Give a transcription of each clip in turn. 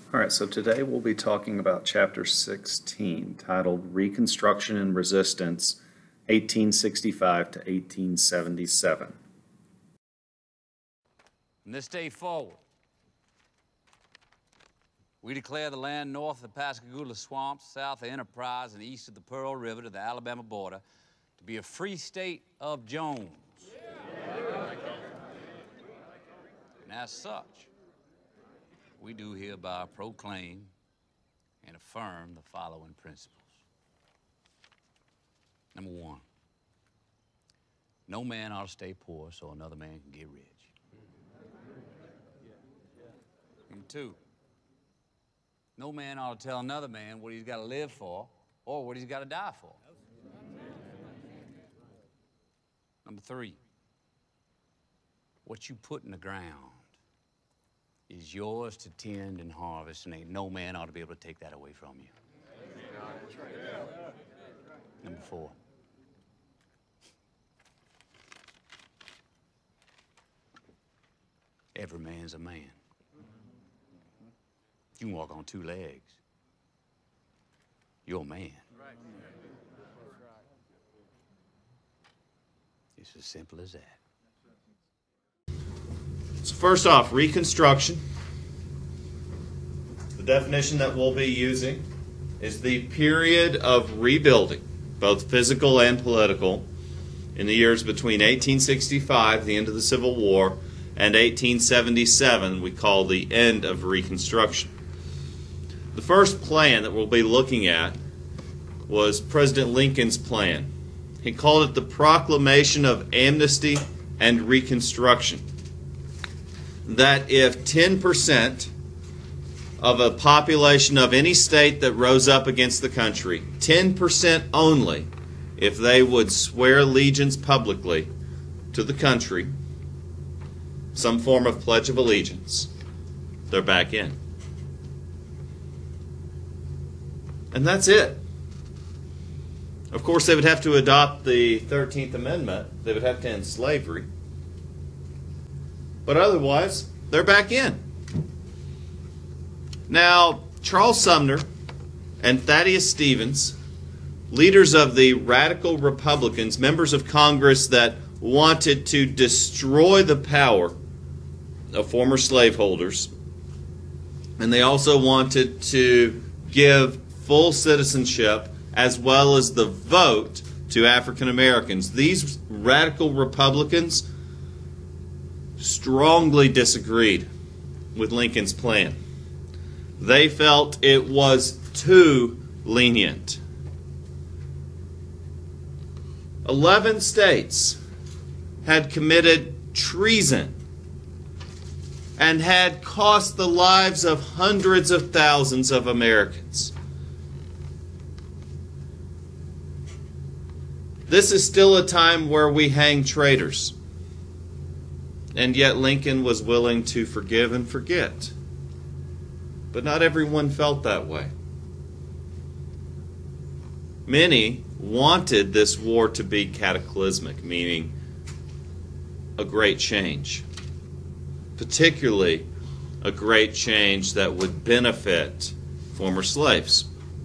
All right, so today we'll be talking about Chapter 16, titled Reconstruction and Resistance, 1865 to 1877. From this day forward, we declare the land north of the Pascagoula Swamps, south of Enterprise, and east of the Pearl River to the Alabama border to be a free state of Jones. And as such, we do hereby proclaim and affirm the following principles. Number one, no man ought to stay poor so another man can get rich. And two, no man ought to tell another man what he's got to live for or what he's got to die for. Number three, what you put in the ground is yours to tend and harvest, and ain't no man ought to be able to take that away from you. Number four, every man's a man. You can walk on two legs. You're a man. It's as simple as that. So first off, Reconstruction. The definition that we'll be using is the period of rebuilding, both physical and political, in the years between 1865, the end of the Civil War, and 1877, we call the end of Reconstruction. The first plan that we'll be looking at was President Lincoln's plan. He called it the Proclamation of Amnesty and Reconstruction. That if 10% of a population of any state that rose up against the country, 10% only, if they would swear allegiance publicly to the country, some form of Pledge of Allegiance, they're back in. And that's it. Of course, they would have to adopt the 13th Amendment. They would have to end slavery. But otherwise, they're back in. Now, Charles Sumner and Thaddeus Stevens, leaders of the radical Republicans, members of Congress that wanted to destroy the power of former slaveholders, and they also wanted to give full citizenship as well as the vote to African Americans. These radical Republicans strongly disagreed with Lincoln's plan. They felt it was too lenient. 11 states had committed treason and had cost the lives of hundreds of thousands of Americans. This is still a time where we hang traitors. And yet Lincoln was willing to forgive and forget. But not everyone felt that way. Many wanted this war to be cataclysmic, meaning a great change. Particularly a great change that would benefit former slaves.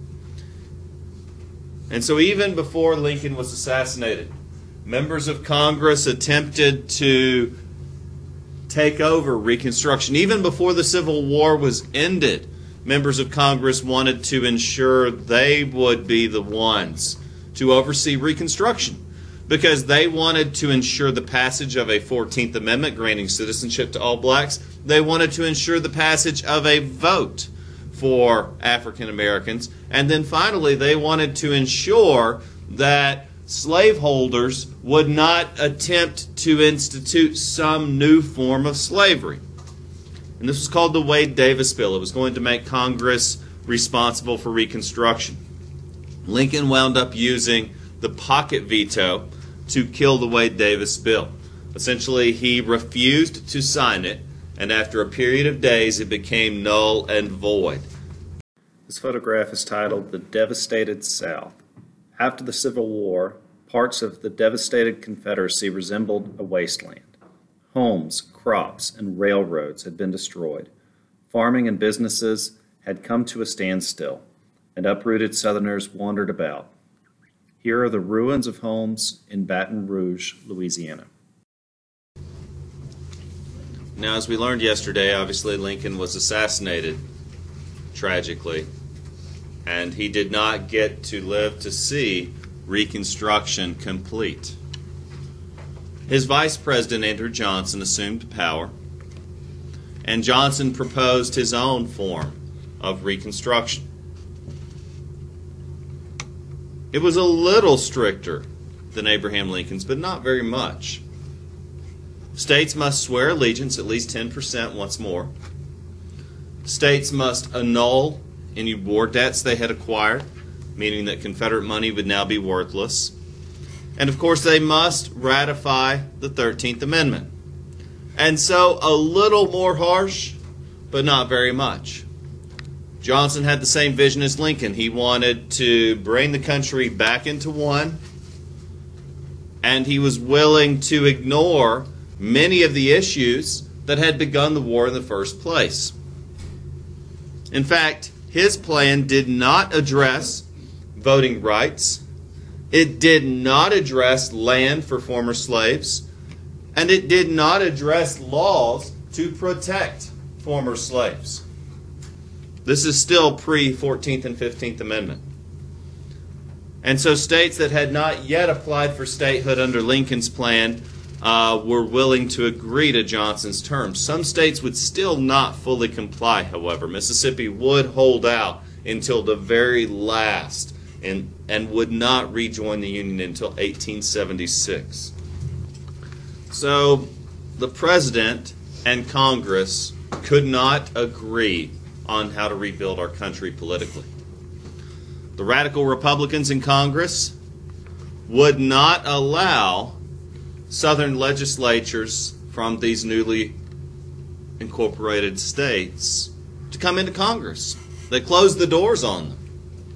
And so even before Lincoln was assassinated, members of Congress attempted to take over Reconstruction. Even before the Civil War was ended, members of Congress wanted to ensure they would be the ones to oversee Reconstruction because they wanted to ensure the passage of a 14th Amendment granting citizenship to all blacks. They wanted to ensure the passage of a vote for African Americans. And then finally, they wanted to ensure that slaveholders would not attempt to institute some new form of slavery. And this was called the Wade-Davis Bill. It was going to make Congress responsible for Reconstruction. Lincoln wound up using the pocket veto to kill the Wade-Davis Bill. Essentially, he refused to sign it, and after a period of days, it became null and void. This photograph is titled The Devastated South. After the Civil War, parts of the devastated Confederacy resembled a wasteland. Homes, crops, and railroads had been destroyed. Farming and businesses had come to a standstill, and uprooted Southerners wandered about. Here are the ruins of homes in Baton Rouge, Louisiana. Now, as we learned yesterday, obviously Lincoln was assassinated, tragically, and he did not get to live to see Reconstruction complete. His vice president, Andrew Johnson, assumed power, and Johnson proposed his own form of Reconstruction. It was a little stricter than Abraham Lincoln's, but not very much. States must swear allegiance at least 10% once more. States must annul any war debts they had acquired, meaning that Confederate money would now be worthless. And of course, they must ratify the 13th Amendment. And so a little more harsh, but not very much. Johnson had the same vision as Lincoln. He wanted to bring the country back into one, and he was willing to ignore many of the issues that had begun the war in the first place. In fact, his plan did not address voting rights, it did not address land for former slaves, and it did not address laws to protect former slaves. This is still pre-14th and 15th Amendment. And so states that had not yet applied for statehood under Lincoln's plan were willing to agree to Johnson's terms. Some states would still not fully comply, however. Mississippi would hold out until the very last and would not rejoin the Union until 1876. So the President and Congress could not agree on how to rebuild our country politically. The radical Republicans in Congress would not allow Southern legislatures from these newly incorporated states to come into Congress. They closed the doors on them.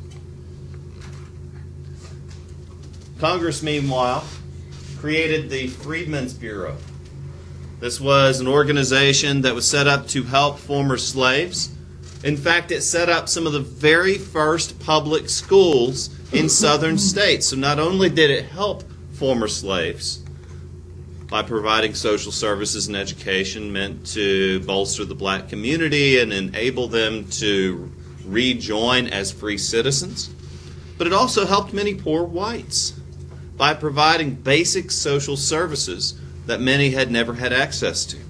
Congress, meanwhile, created the Freedmen's Bureau. This was an organization that was set up to help former slaves. In fact, it set up some of the very first public schools in southern states. So not only did it help former slaves by providing social services and education meant to bolster the black community and enable them to rejoin as free citizens, but it also helped many poor whites by providing basic social services that many had never had access to.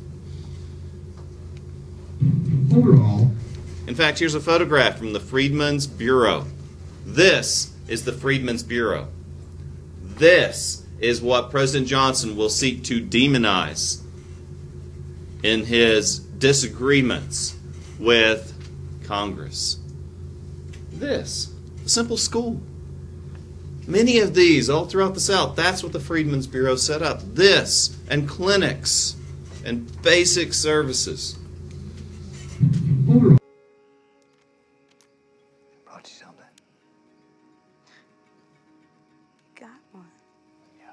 Overall, in fact, here's a photograph from the Freedmen's Bureau. This is the Freedmen's Bureau. This is what President Johnson will seek to demonize in his disagreements with Congress. This, a simple school. Many of these all throughout the South, that's what the Freedmen's Bureau set up. This, and clinics, and basic services. overall, Brought you something. Got one. Yeah.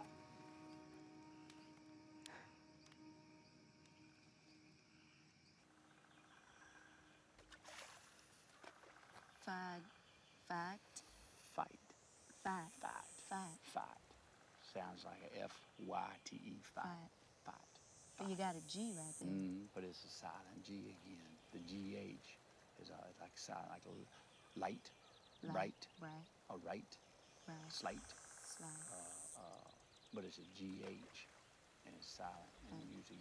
Fact. Fight. Fact. Fight. Fight. Sounds like a F-Y-T-E. Fight. Fight. But you got a G right there. But it's a silent G again. The G-H is like silent, like a light, right, Right. or right, Right. slight. Slide. But it's a G-H, and it's silent, and usually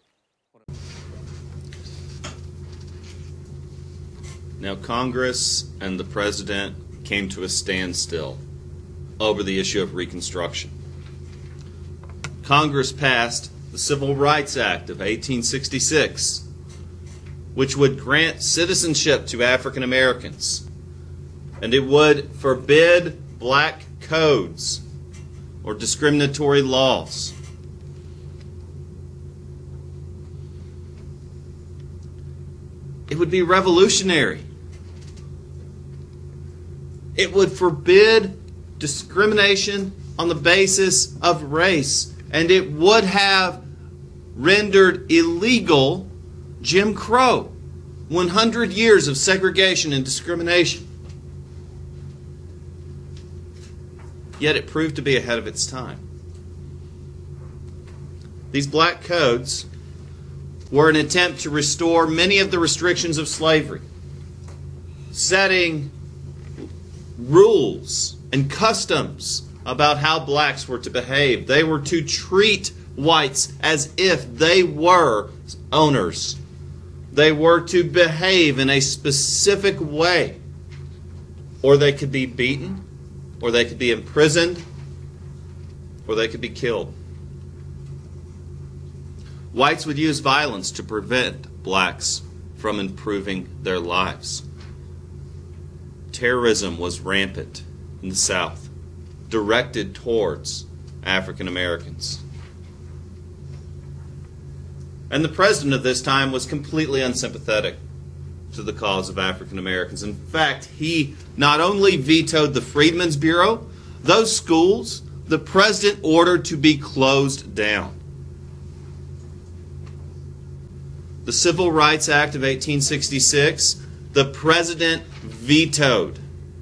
you get you. Now, Congress and the President came to a standstill over the issue of Reconstruction. Congress passed the Civil Rights Act of 1866, which would grant citizenship to African Americans, and it would forbid black codes or discriminatory laws. It would be revolutionary. It would forbid discrimination on the basis of race, and it would have rendered illegal Jim Crow. 100 years of segregation and discrimination. Yet it proved to be ahead of its time. These black codes were an attempt to restore many of the restrictions of slavery, setting rules and customs about how blacks were to behave. They were to treat whites as if they were owners. They were to behave in a specific way, or they could be beaten, or they could be imprisoned, or they could be killed. Whites would use violence to prevent blacks from improving their lives. Terrorism was rampant in the South, directed towards African Americans. And the president of this time was completely unsympathetic to the cause of African Americans. In fact, he not only vetoed the Freedmen's Bureau, those schools the president ordered to be closed down. The Civil Rights Act of 1866, the president vetoed.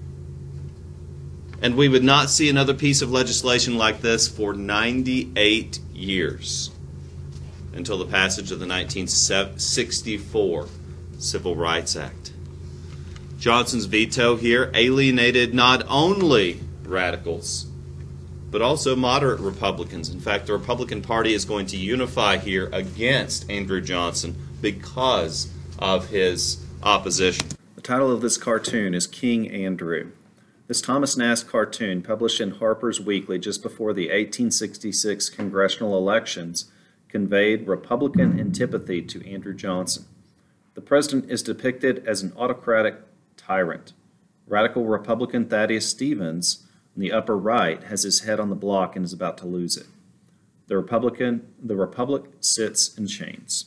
And we would not see another piece of legislation like this for 98 years until the passage of the 1964 Civil Rights Act. Johnson's veto here alienated not only radicals, but also moderate Republicans. In fact, the Republican Party is going to unify here against Andrew Johnson because of his opposition. The title of this cartoon is King Andrew. This Thomas Nast cartoon, published in Harper's Weekly just before the 1866 congressional elections, conveyed Republican antipathy to Andrew Johnson. The president is depicted as an autocratic tyrant. Radical Republican Thaddeus Stevens, in the upper right, has his head on the block and is about to lose it. The Republic sits in chains.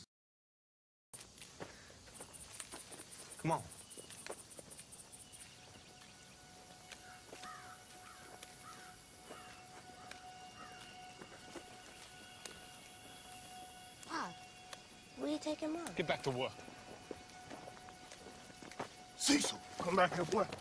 Come on. Pop, where you taking Mom? Get back to work. Cecil, come back here, boy.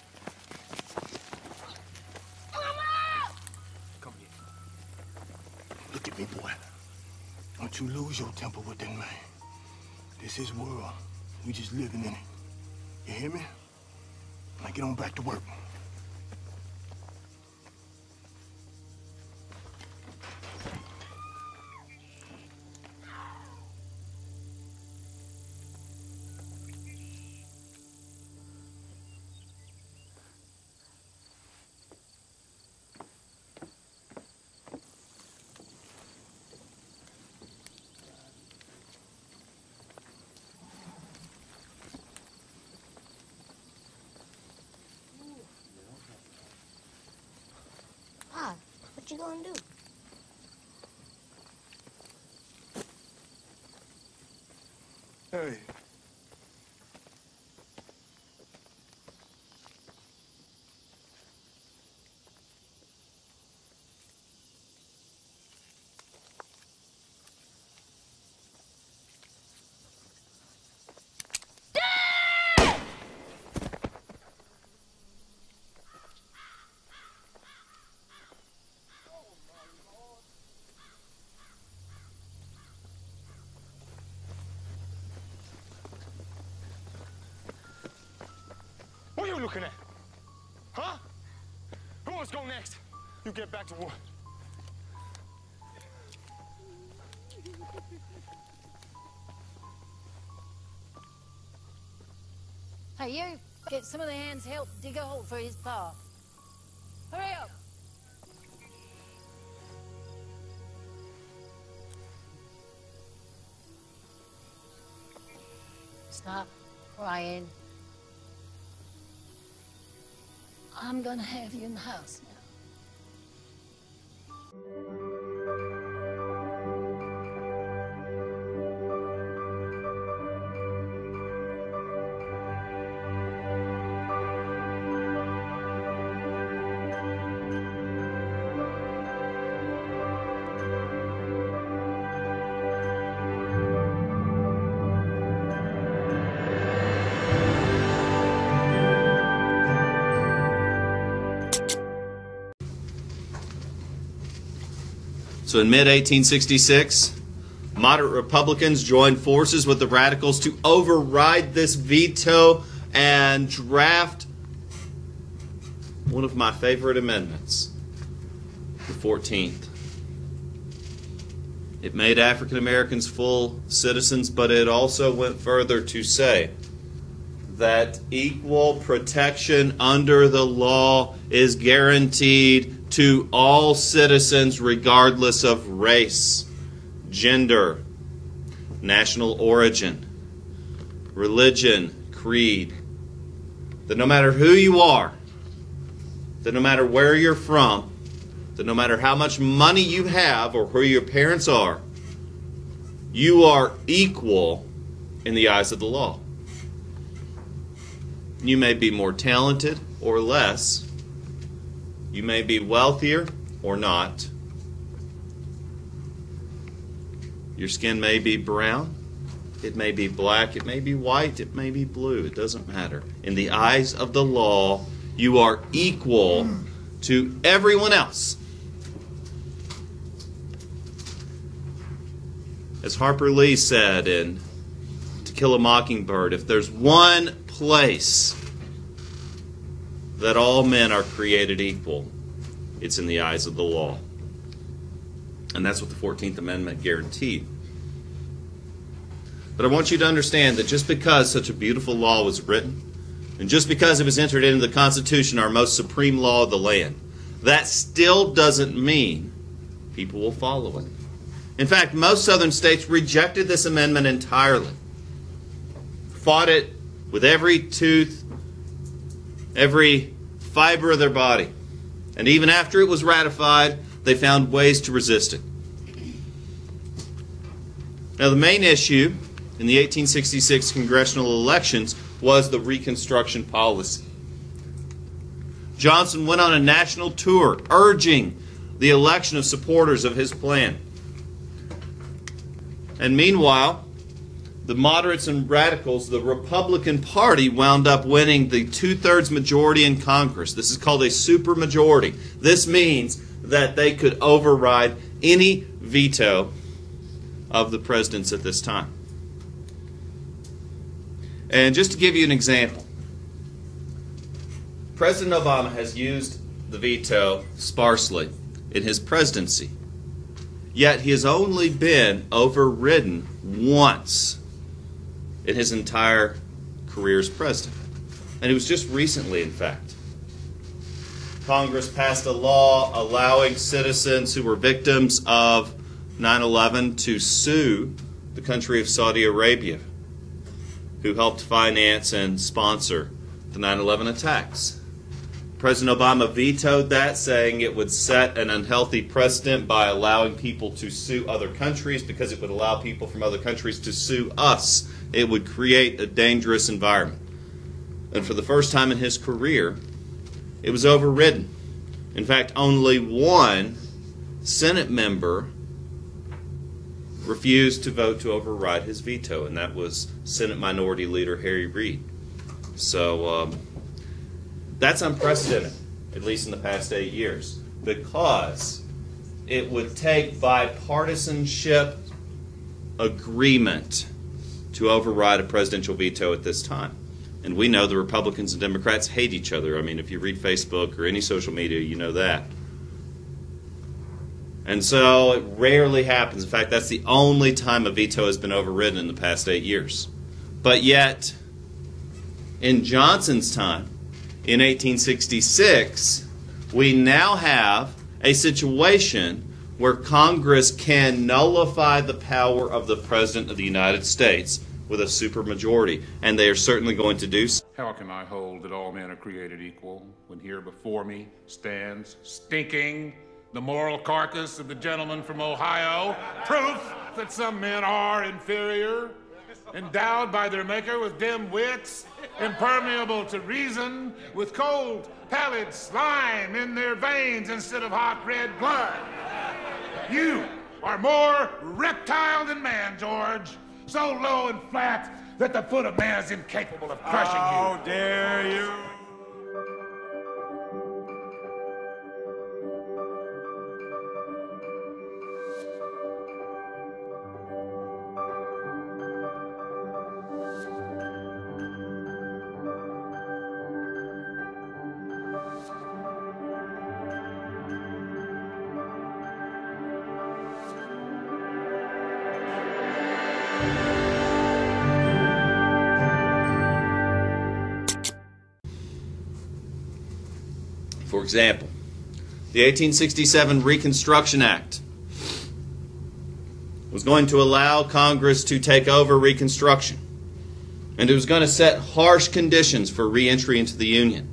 Come here. Look at me, boy. Don't you lose your temper with that man. This is world. We just living in it. You hear me? Now get on back to work. Pop, what you gonna do? Hey. What are you looking at? Huh? Who wants to go next? You get back to work. Hey, you, get some of the hands help dig a hole for his paw. Hurry up. Stop crying. I'm gonna have you in the house now. So in mid-1866, moderate Republicans joined forces with the radicals to override this veto and draft one of my favorite amendments, the 14th. It made African Americans full citizens, but it also went further to say that equal protection under the law is guaranteed to all citizens regardless of race, gender, national origin, religion, creed. That no matter who you are, that no matter where you're from, that no matter how much money you have or who your parents are, you are equal in the eyes of the law. You may be more talented or less. You may be wealthier or not. Your skin may be brown. It may be black. It may be white. It may be blue. It doesn't matter. In the eyes of the law, you are equal to everyone else. As Harper Lee said in To Kill a Mockingbird, if there's one place that all men are created equal, it's in the eyes of the law. And that's what the 14th Amendment guaranteed. But I want you to understand that just because such a beautiful law was written, and just because it was entered into the Constitution, our most supreme law of the land, that still doesn't mean people will follow it. In fact, most southern states rejected this amendment entirely, fought it with every tooth, every fiber of their body. And even after it was ratified, they found ways to resist it. Now, the main issue in the 1866 congressional elections was the Reconstruction policy. Johnson went on a national tour urging the election of supporters of his plan. And meanwhile, the moderates and radicals, the Republican Party, wound up winning the 2/3 majority in Congress. This is called a supermajority. This means that they could override any veto of the presidents at this time. And just to give you an example, President Obama has used the veto sparsely in his presidency. Yet he has only been overridden once in his entire career as president. And it was just recently, in fact. Congress passed a law allowing citizens who were victims of 9/11 to sue the country of Saudi Arabia, who helped finance and sponsor the 9/11 attacks. President Obama vetoed that, saying it would set an unhealthy precedent by allowing people to sue other countries, because it would allow people from other countries to sue us. It would create a dangerous environment. And for the first time in his career, it was overridden. In fact, only one Senate member refused to vote to override his veto, and that was Senate Minority Leader Harry Reid. So that's unprecedented, at least in the past 8 years, because it would take bipartisanship agreement to override a presidential veto at this time. And we know the Republicans and Democrats hate each other. I mean, if you read Facebook or any social media, you know that. And so it rarely happens. In fact, that's the only time a veto has been overridden in the past 8 years. But yet, in Johnson's time, in 1866, we now have a situation where Congress can nullify the power of the President of the United States with a supermajority, and they are certainly going to do so. How can I hold that all men are created equal when here before me stands stinking the moral carcass of the gentleman from Ohio, proof that some men are inferior, endowed by their maker with dim wits, impermeable to reason, with cold, pallid slime in their veins instead of hot red blood. You are more reptile than man, George, so low and flat that the foot of man is incapable of crushing you. How dare you! For example, the 1867 Reconstruction Act was going to allow Congress to take over Reconstruction, and it was going to set harsh conditions for re-entry into the Union.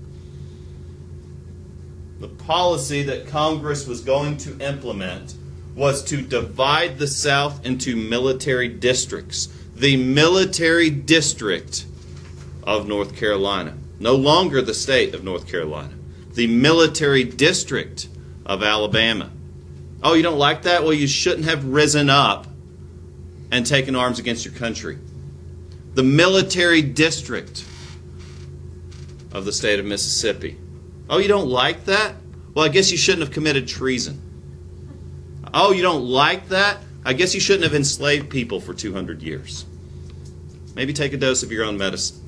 The policy that Congress was going to implement was to divide the South into military districts. The military district of North Carolina, no longer the state of North Carolina, the military district of Alabama. Oh, you don't like that? Well, you shouldn't have risen up and taken arms against your country. The military district of the state of Mississippi. Oh, you don't like that? Well, I guess you shouldn't have committed treason. Oh, you don't like that? I guess you shouldn't have enslaved people for 200 years. Maybe take a dose of your own medicine.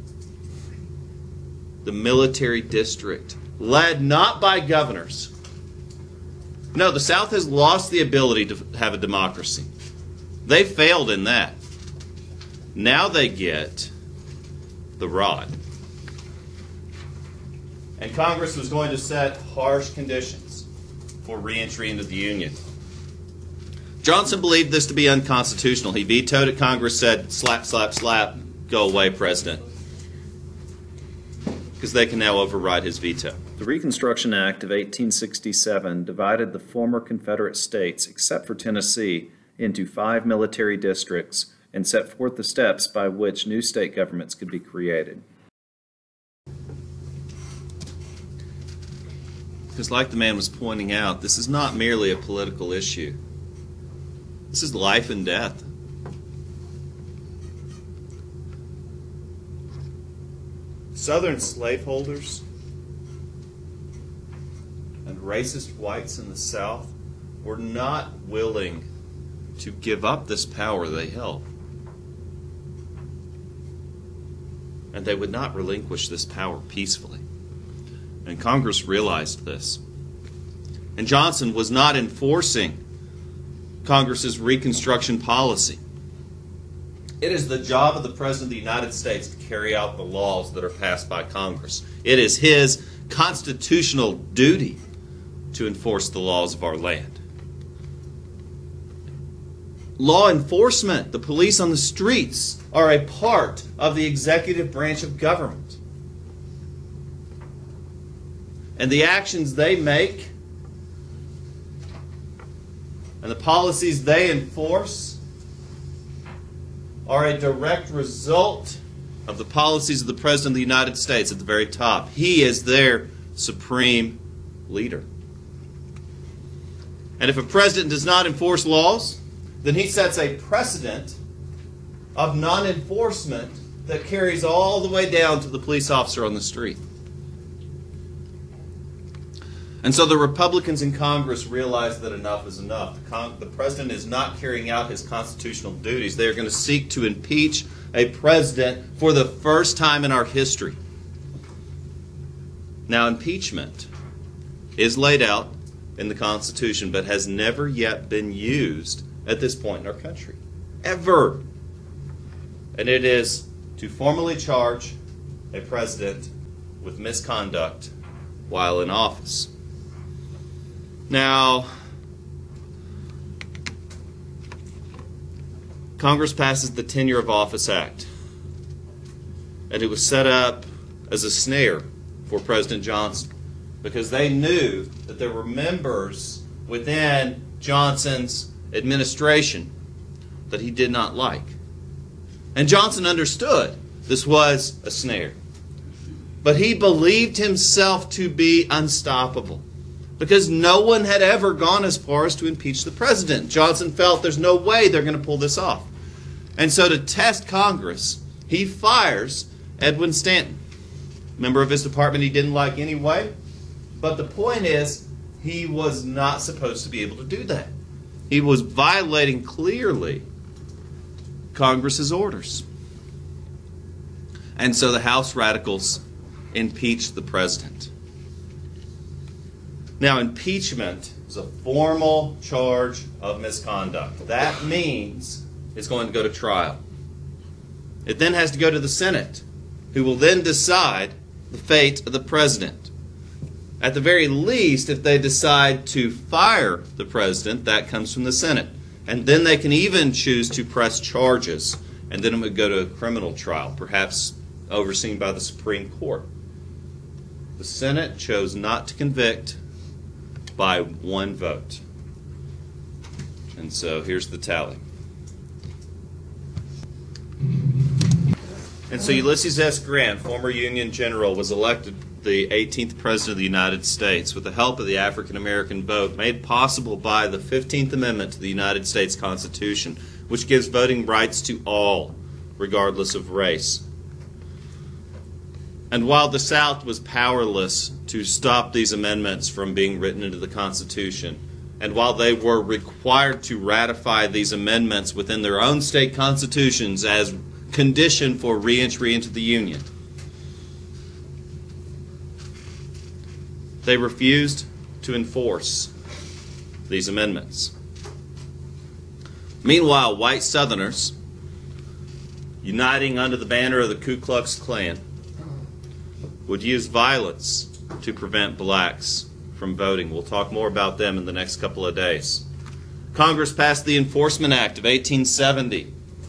The military district, led not by governors. No, the South has lost the ability to have a democracy. They failed in that. Now they get the rod. And Congress was going to set harsh conditions for re-entry into the Union. Johnson believed this to be unconstitutional. He vetoed it. Congress said, slap, slap, slap, go away, President. Because they can now override his veto. The Reconstruction Act of 1867 divided the former Confederate states, except for Tennessee, into 5 military districts and set forth the steps by which new state governments could be created. Because like the man was pointing out, this is not merely a political issue. This is life and death. Southern slaveholders and racist whites in the South were not willing to give up this power they held. And they would not relinquish this power peacefully. And Congress realized this. And Johnson was not enforcing Congress's Reconstruction policy. It is the job of the President of the United States to carry out the laws that are passed by Congress. It is his constitutional duty to enforce the laws of our land. Law enforcement, the police on the streets, are a part of the executive branch of government. And the actions they make and the policies they enforce are a direct result of the policies of the President of the United States at the very top. He is their supreme leader. And if a president does not enforce laws, then he sets a precedent of non-enforcement that carries all the way down to the police officer on the street. And so the Republicans in Congress realized that enough is enough. The president is not carrying out his constitutional duties. They are going to seek to impeach a president for the first time in our history. Now, impeachment is laid out in the Constitution, but has never yet been used at this point in our country. Ever. And it is to formally charge a president with misconduct while in office. Now, Congress passes the Tenure of Office Act, and it was set up as a snare for President Johnson because they knew that there were members within Johnson's administration that he did not like. And Johnson understood this was a snare. But he believed himself to be unstoppable because no one had ever gone as far as to impeach the president. Johnson felt there's no way they're going to pull this off. And so to test Congress, he fires Edwin Stanton, member of his department he didn't like anyway. But the point is, he was not supposed to be able to do that. He was violating clearly Congress's orders. And so the House radicals impeached the president. Now, impeachment is a formal charge of misconduct. That means it's going to go to trial. It then has to go to the Senate, who will then decide the fate of the president. At the very least, if they decide to fire the president, that comes from the Senate. And then they can even choose to press charges, and then it would go to a criminal trial, perhaps overseen by the Supreme Court. The Senate chose not to convict by one vote. And so here's the tally. And so Ulysses S. Grant, former Union general, was elected the 18th President of the United States with the help of the African American vote, made possible by the 15th Amendment to the United States Constitution, which gives voting rights to all, regardless of race. And while the South was powerless to stop these amendments from being written into the Constitution, and while they were required to ratify these amendments within their own state constitutions as condition for re-entry into the Union, they refused to enforce these amendments. Meanwhile, white Southerners, uniting under the banner of the Ku Klux Klan, would use violence to prevent blacks from voting. We'll talk more about them in the next couple of days. Congress passed the Enforcement Act of 1870,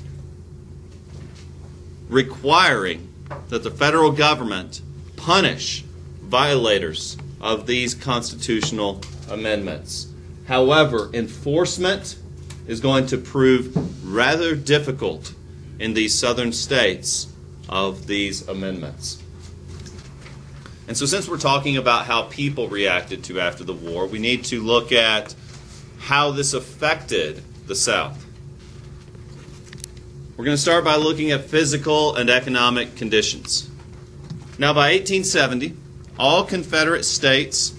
requiring that the federal government punish violators of these constitutional amendments. However, enforcement is going to prove rather difficult in these southern states of these amendments. And so since we're talking about how people reacted to after the war, we need to look at how this affected the South. We're going to start by looking at physical and economic conditions. Now, by 1870, all Confederate states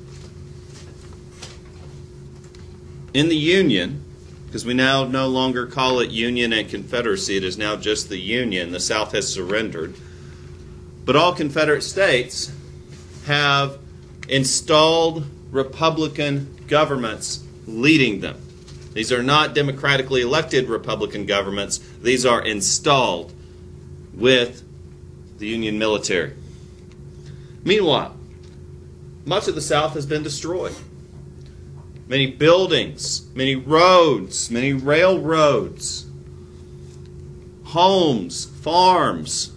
in the Union, because we now no longer call it Union and Confederacy, it is now just the Union, the South has surrendered, but all Confederate states have installed Republican governments leading them. These are not democratically elected Republican governments. These are installed with the Union military. Meanwhile, much of the South has been destroyed. Many buildings, many roads, many railroads, homes, farms.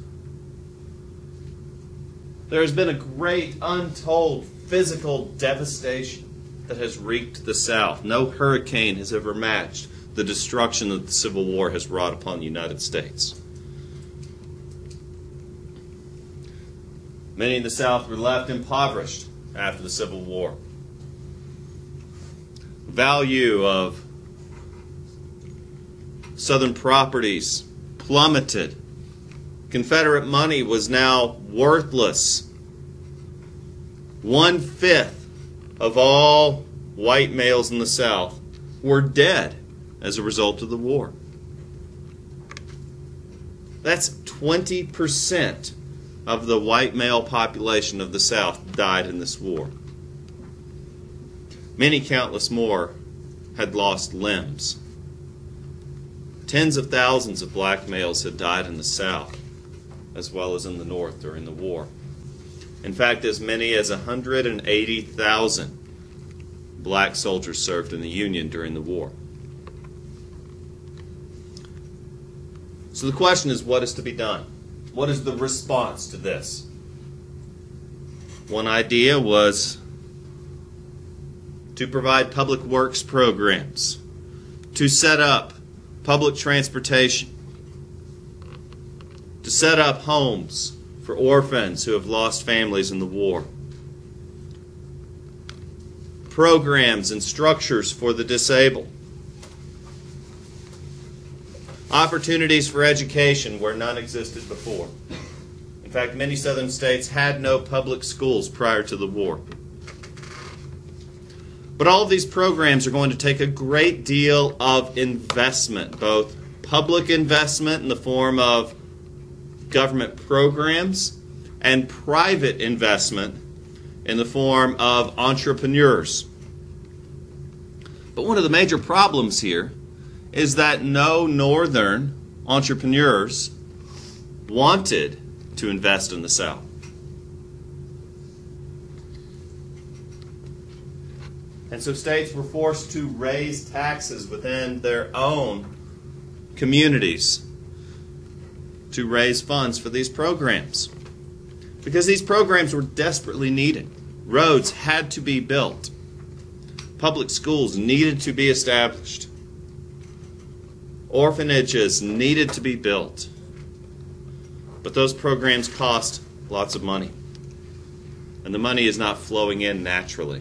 There has been a great, untold physical devastation that has wreaked the South. No hurricane has ever matched the destruction that the Civil War has wrought upon the United States. Many in the South were left impoverished after the Civil War. The value of Southern properties plummeted. Confederate money was now worthless. 1/5 of all white males in the South were dead as a result of the war. That's 20% of the white male population of the South died in this war. Many countless more had lost limbs. Tens of thousands of black males had died in the South, as well as in the North during the war. In fact, as many as 180,000 black soldiers served in the Union during the war. So the question is, what is to be done? What is the response to this? One idea was to provide public works programs, to set up public transportation, to set up homes for orphans who have lost families in the war, programs and structures for the disabled, opportunities for education where none existed before. In fact, many southern states had no public schools prior to the war. But all of these programs are going to take a great deal of investment, both public investment in the form of government programs and private investment in the form of entrepreneurs. But one of the major problems here is that no northern entrepreneurs wanted to invest in the South. And so states were forced to raise taxes within their own communities to raise funds for these programs. Because these programs were desperately needed. Roads had to be built. Public schools needed to be established. Orphanages needed to be built. But those programs cost lots of money. And the money is not flowing in naturally.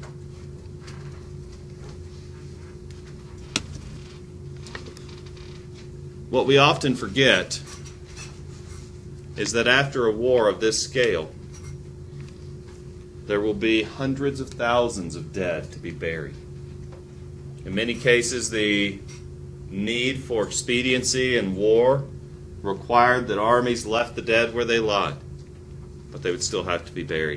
What we often forget is that after a war of this scale, there will be hundreds of thousands of dead to be buried. In many cases, the need for expediency and war required that armies left the dead where they lied, but they would still have to be buried.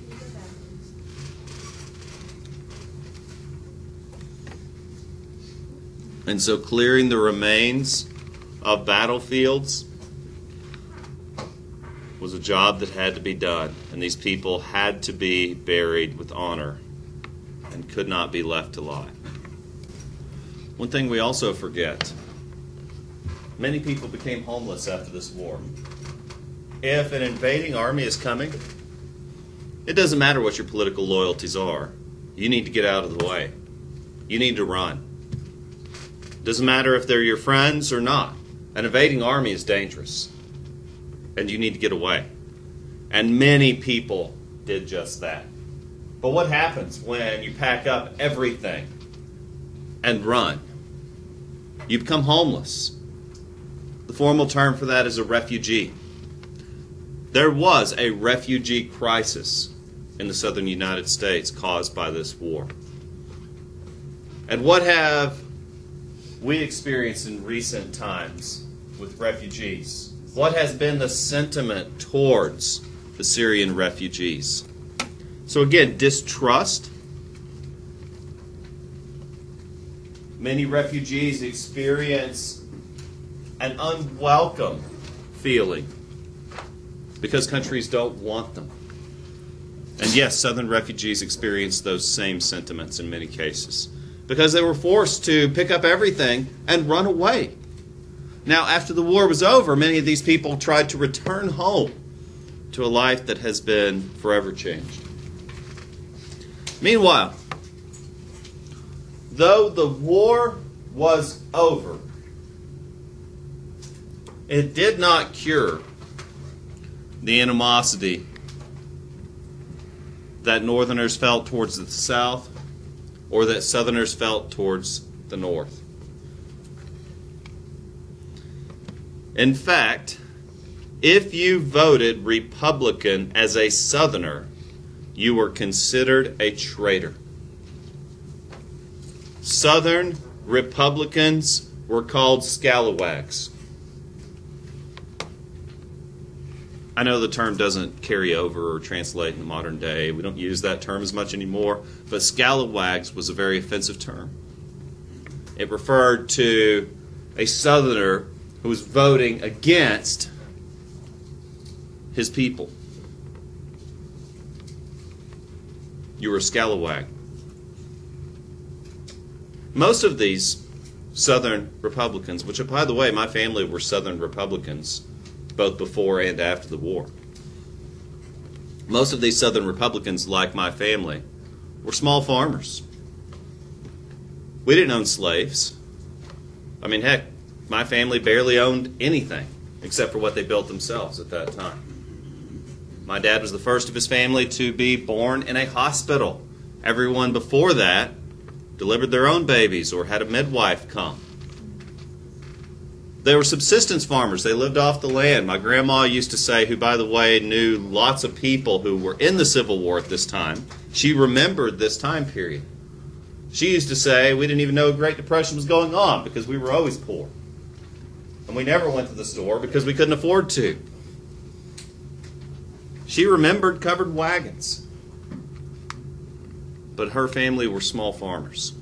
And so clearing the remains of battlefields was a job that had to be done, and these people had to be buried with honor and could not be left alive. One thing we also forget, many people became homeless after this war. If an invading army is coming, it doesn't matter what your political loyalties are. You need to get out of the way. You need to run. It doesn't matter if they're your friends or not. An invading army is dangerous, and you need to get away. And many people did just that. But what happens when you pack up everything and run? You become homeless. The formal term for that is a refugee. There was a refugee crisis in the southern United States caused by this war. And what have we experienced in recent times with refugees? What has been the sentiment towards the Syrian refugees? So again, distrust. Many refugees experience an unwelcome feeling because countries don't want them. And yes, southern refugees experience those same sentiments in many cases because they were forced to pick up everything and run away. Now, after the war was over, many of these people tried to return home to a life that has been forever changed. Meanwhile, though the war was over, it did not cure the animosity that Northerners felt towards the South or that Southerners felt towards the North. In fact, if you voted Republican as a Southerner, you were considered a traitor. Southern Republicans were called scalawags. I know the term doesn't carry over or translate in the modern day. We don't use that term as much anymore, but scalawags was a very offensive term. It referred to a Southerner who was voting against his people. You were a scalawag. Most of these Southern Republicans, which, by the way, my family were Southern Republicans, both before and after the war. Most of these Southern Republicans, like my family, were small farmers. We didn't own slaves. I mean, heck, my family barely owned anything except for what they built themselves at that time. My dad was the first of his family to be born in a hospital. Everyone before that delivered their own babies or had a midwife come. They were subsistence farmers. They lived off the land. My grandma used to say, who, by the way, knew lots of people who were in the Civil War at this time, she remembered this time period. She used to say we didn't even know a Great Depression was going on because we were always poor. And we never went to the store because we couldn't afford to. She remembered covered wagons. But her family were small farmers.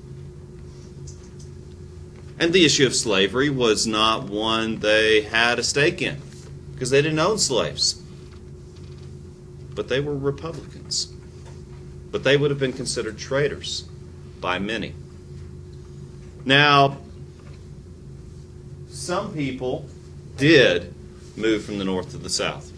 And the issue of slavery was not one they had a stake in, because they didn't own slaves. But they were Republicans. But they would have been considered traitors. by many. Now, some people did move from the north to the south.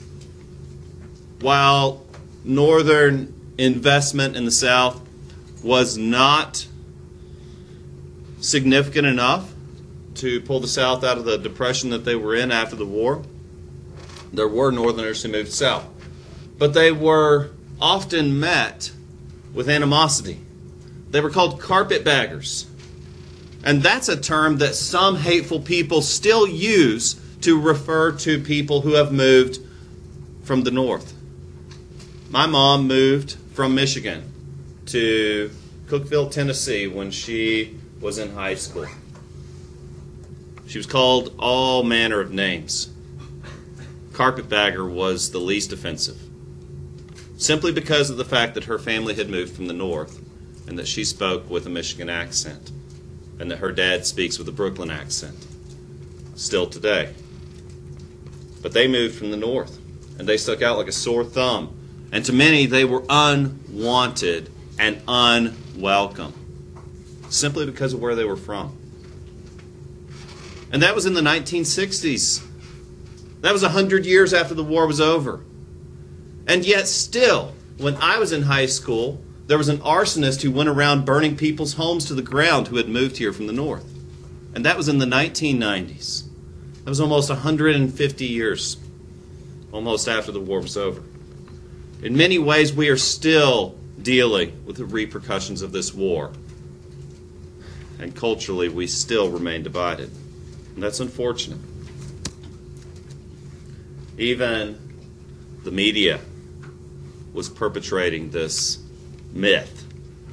While northern investment in the south was not significant enough to pull the South out of the depression that they were in after the war, there were northerners who moved south. But they were often met with animosity. They were called carpetbaggers. And that's a term that some hateful people still use to refer to people who have moved from the north. My mom moved from Michigan to Cookeville, Tennessee when she was in high school. She was called all manner of names. Carpetbagger was the least offensive, simply because of the fact that her family had moved from the north and that she spoke with a Michigan accent and that her dad speaks with a Brooklyn accent still today. But they moved from the north and they stuck out like a sore thumb, and to many they were unwanted and unwelcome simply because of where they were from. And that was in the 1960s. That was 100 years after the war was over. And yet still, when I was in high school, there was an arsonist who went around burning people's homes to the ground who had moved here from the north. And that was in the 1990s. That was almost 150 years, almost after the war was over. In many ways, we are still dealing with the repercussions of this war. And culturally, we still remain divided. And that's unfortunate. Even the media was perpetrating this myth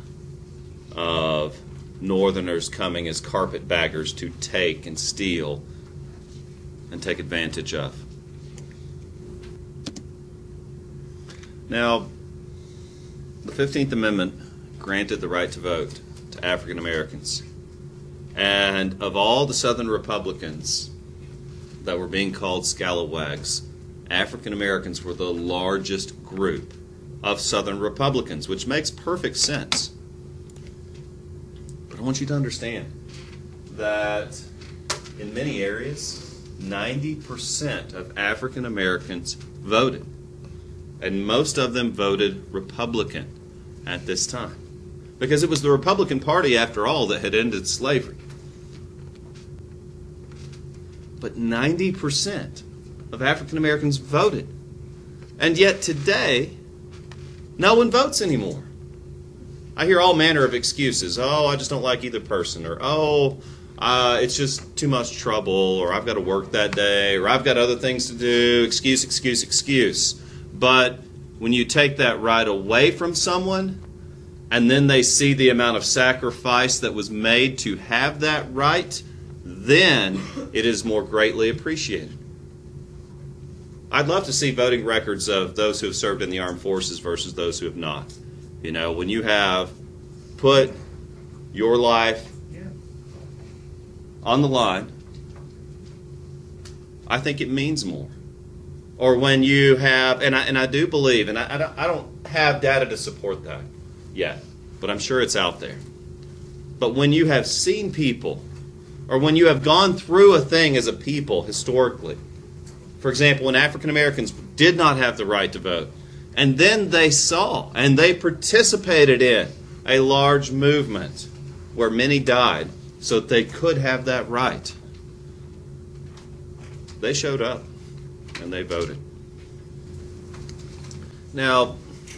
of northerners coming as carpetbaggers to take and steal and take advantage of. Now, the 15th Amendment granted the right to vote to African Americans. And of all the Southern Republicans that were being called scalawags, African Americans were the largest group of Southern Republicans, which makes perfect sense. But I want you to understand that in many areas, 90% of African Americans voted. And most of them voted Republican at this time. Because it was the Republican Party, after all, that had ended slavery. But 90% of African Americans voted. And yet today, no one votes anymore. I hear all manner of excuses. Oh, I just don't like either person. Or, it's just too much trouble. Or I've got to work that day. Or I've got other things to do. Excuse, excuse, excuse. But when you take that right away from someone, and then they see the amount of sacrifice that was made to have that right, then it is more greatly appreciated. I'd love to see voting records of those who have served in the armed forces versus those who have not. You know, when you have put your life on the line, I think it means more. Or when you have, and I do believe, and I don't have data to support that yet, but I'm sure it's out there. But when you have seen people, or when you have gone through a thing as a people historically, for example, when African Americans did not have the right to vote, and then they saw and they participated in a large movement where many died so that they could have that right, they showed up and they voted. Now,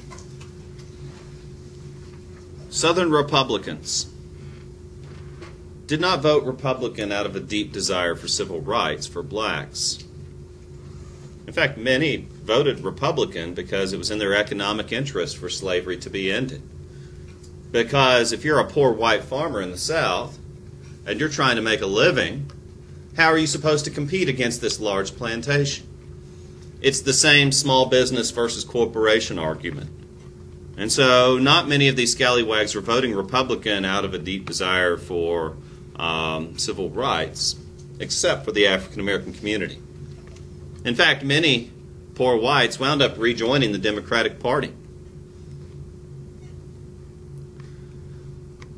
Southern Republicans did not vote Republican out of a deep desire for civil rights for blacks. In fact, many voted Republican because it was in their economic interest for slavery to be ended. Because if you're a poor white farmer in the South and you're trying to make a living, how are you supposed to compete against this large plantation? It's the same small business versus corporation argument. And so not many of these scallywags were voting Republican out of a deep desire for civil rights, except for the African American community. In fact, many poor whites wound up rejoining the Democratic Party.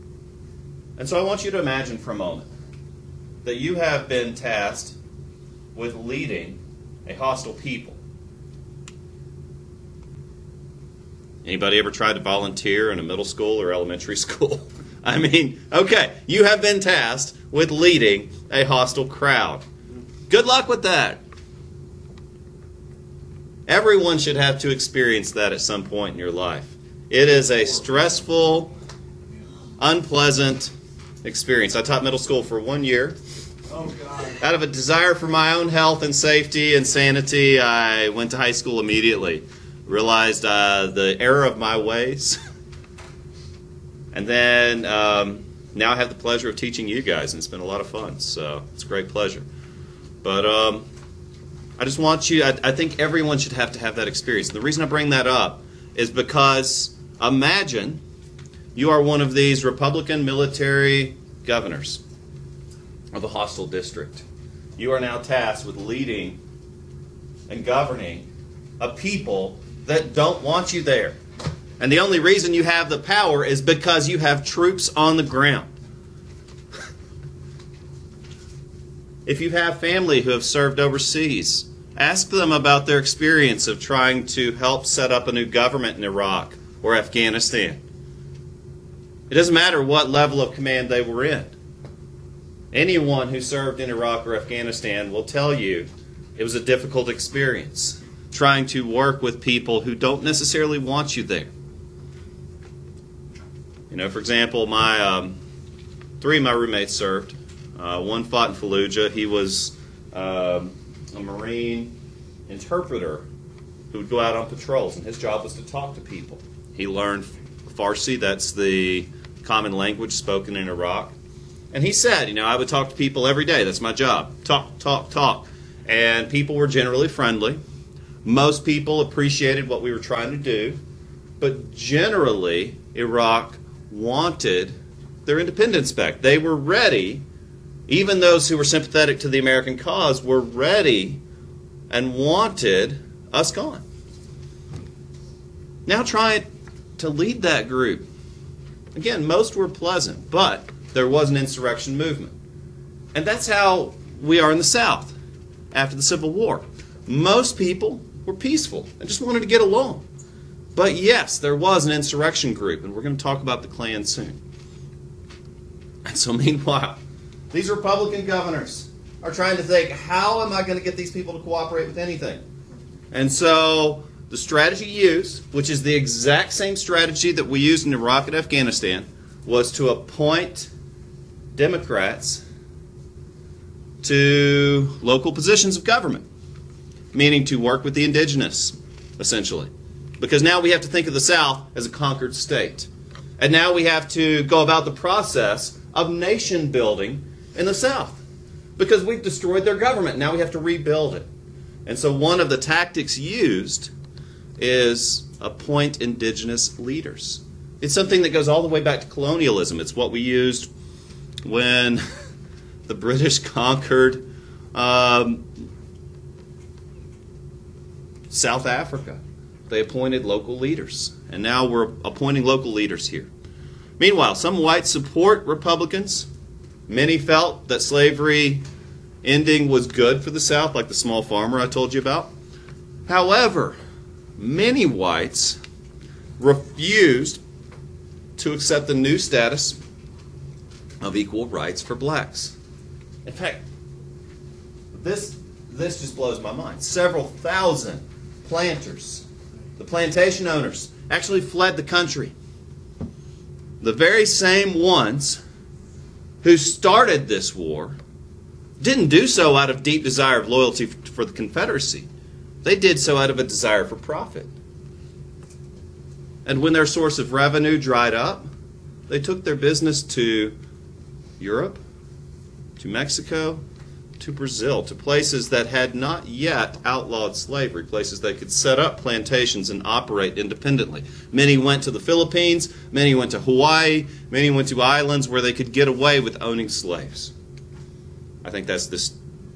And so I want you to imagine for a moment that you have been tasked with leading a hostile people. Anybody ever tried to volunteer in a middle school or elementary school? I mean, okay, you have been tasked with leading a hostile crowd. Good luck with that. Everyone should have to experience that at some point in your life. It is a stressful, unpleasant experience. I taught middle school for 1 year. Out of a desire for my own health and safety and sanity, I went to high school immediately. Realized the error of my ways. And then now I have the pleasure of teaching you guys, and it's been a lot of fun. So it's a great pleasure. But I just want you, I think everyone should have to have that experience. And the reason I bring that up is because imagine you are one of these Republican military governors of a hostile district. You are now tasked with leading and governing a people that don't want you there. And the only reason you have the power is because you have troops on the ground. If you have family who have served overseas, ask them about their experience of trying to help set up a new government in Iraq or Afghanistan. It doesn't matter what level of command they were in. Anyone who served in Iraq or Afghanistan will tell you it was a difficult experience trying to work with people who don't necessarily want you there. You know, for example, three of my roommates served. One fought in Fallujah. He was a Marine interpreter who would go out on patrols, and his job was to talk to people. He learned Farsi, that's the common language spoken in Iraq. And he said, you know, I would talk to people every day. That's my job. Talk, talk, talk. And people were generally friendly. Most people appreciated what we were trying to do. But generally, Iraq wanted their independence back. They were ready. Even those who were sympathetic to the American cause were ready and wanted us gone. Now try to lead that group. Again, most were pleasant, but there was an insurrection movement. And that's how we are in the South after the Civil War. Most people were peaceful and just wanted to get along. But yes, there was an insurrection group, and we're going to talk about the Klan soon. And so meanwhile, these Republican governors are trying to think, how am I going to get these people to cooperate with anything? And so the strategy used, which is the exact same strategy that we used in Iraq and Afghanistan, was to appoint Democrats to local positions of government, meaning to work with the indigenous, essentially. Because now we have to think of the South as a conquered state. And now we have to go about the process of nation building in the South. Because we've destroyed their government. Now we have to rebuild it. And so one of the tactics used is appoint indigenous leaders. It's something that goes all the way back to colonialism. It's what we used when the British conquered South Africa. They appointed local leaders. And now we're appointing local leaders here. Meanwhile, some whites support Republicans. Many felt that slavery ending was good for the South, like the small farmer I told you about. However, many whites refused to accept the new status of equal rights for blacks. In fact, this just blows my mind. Several thousand planters, the plantation owners, actually fled the country. The very same ones who started this war didn't do so out of deep desire of loyalty for the Confederacy. They did so out of a desire for profit. And when their source of revenue dried up, they took their business to Europe, to Mexico, to Brazil, to places that had not yet outlawed slavery, places they could set up plantations and operate independently. Many went to the Philippines, many went to Hawaii, many went to islands where they could get away with owning slaves. I think that's this.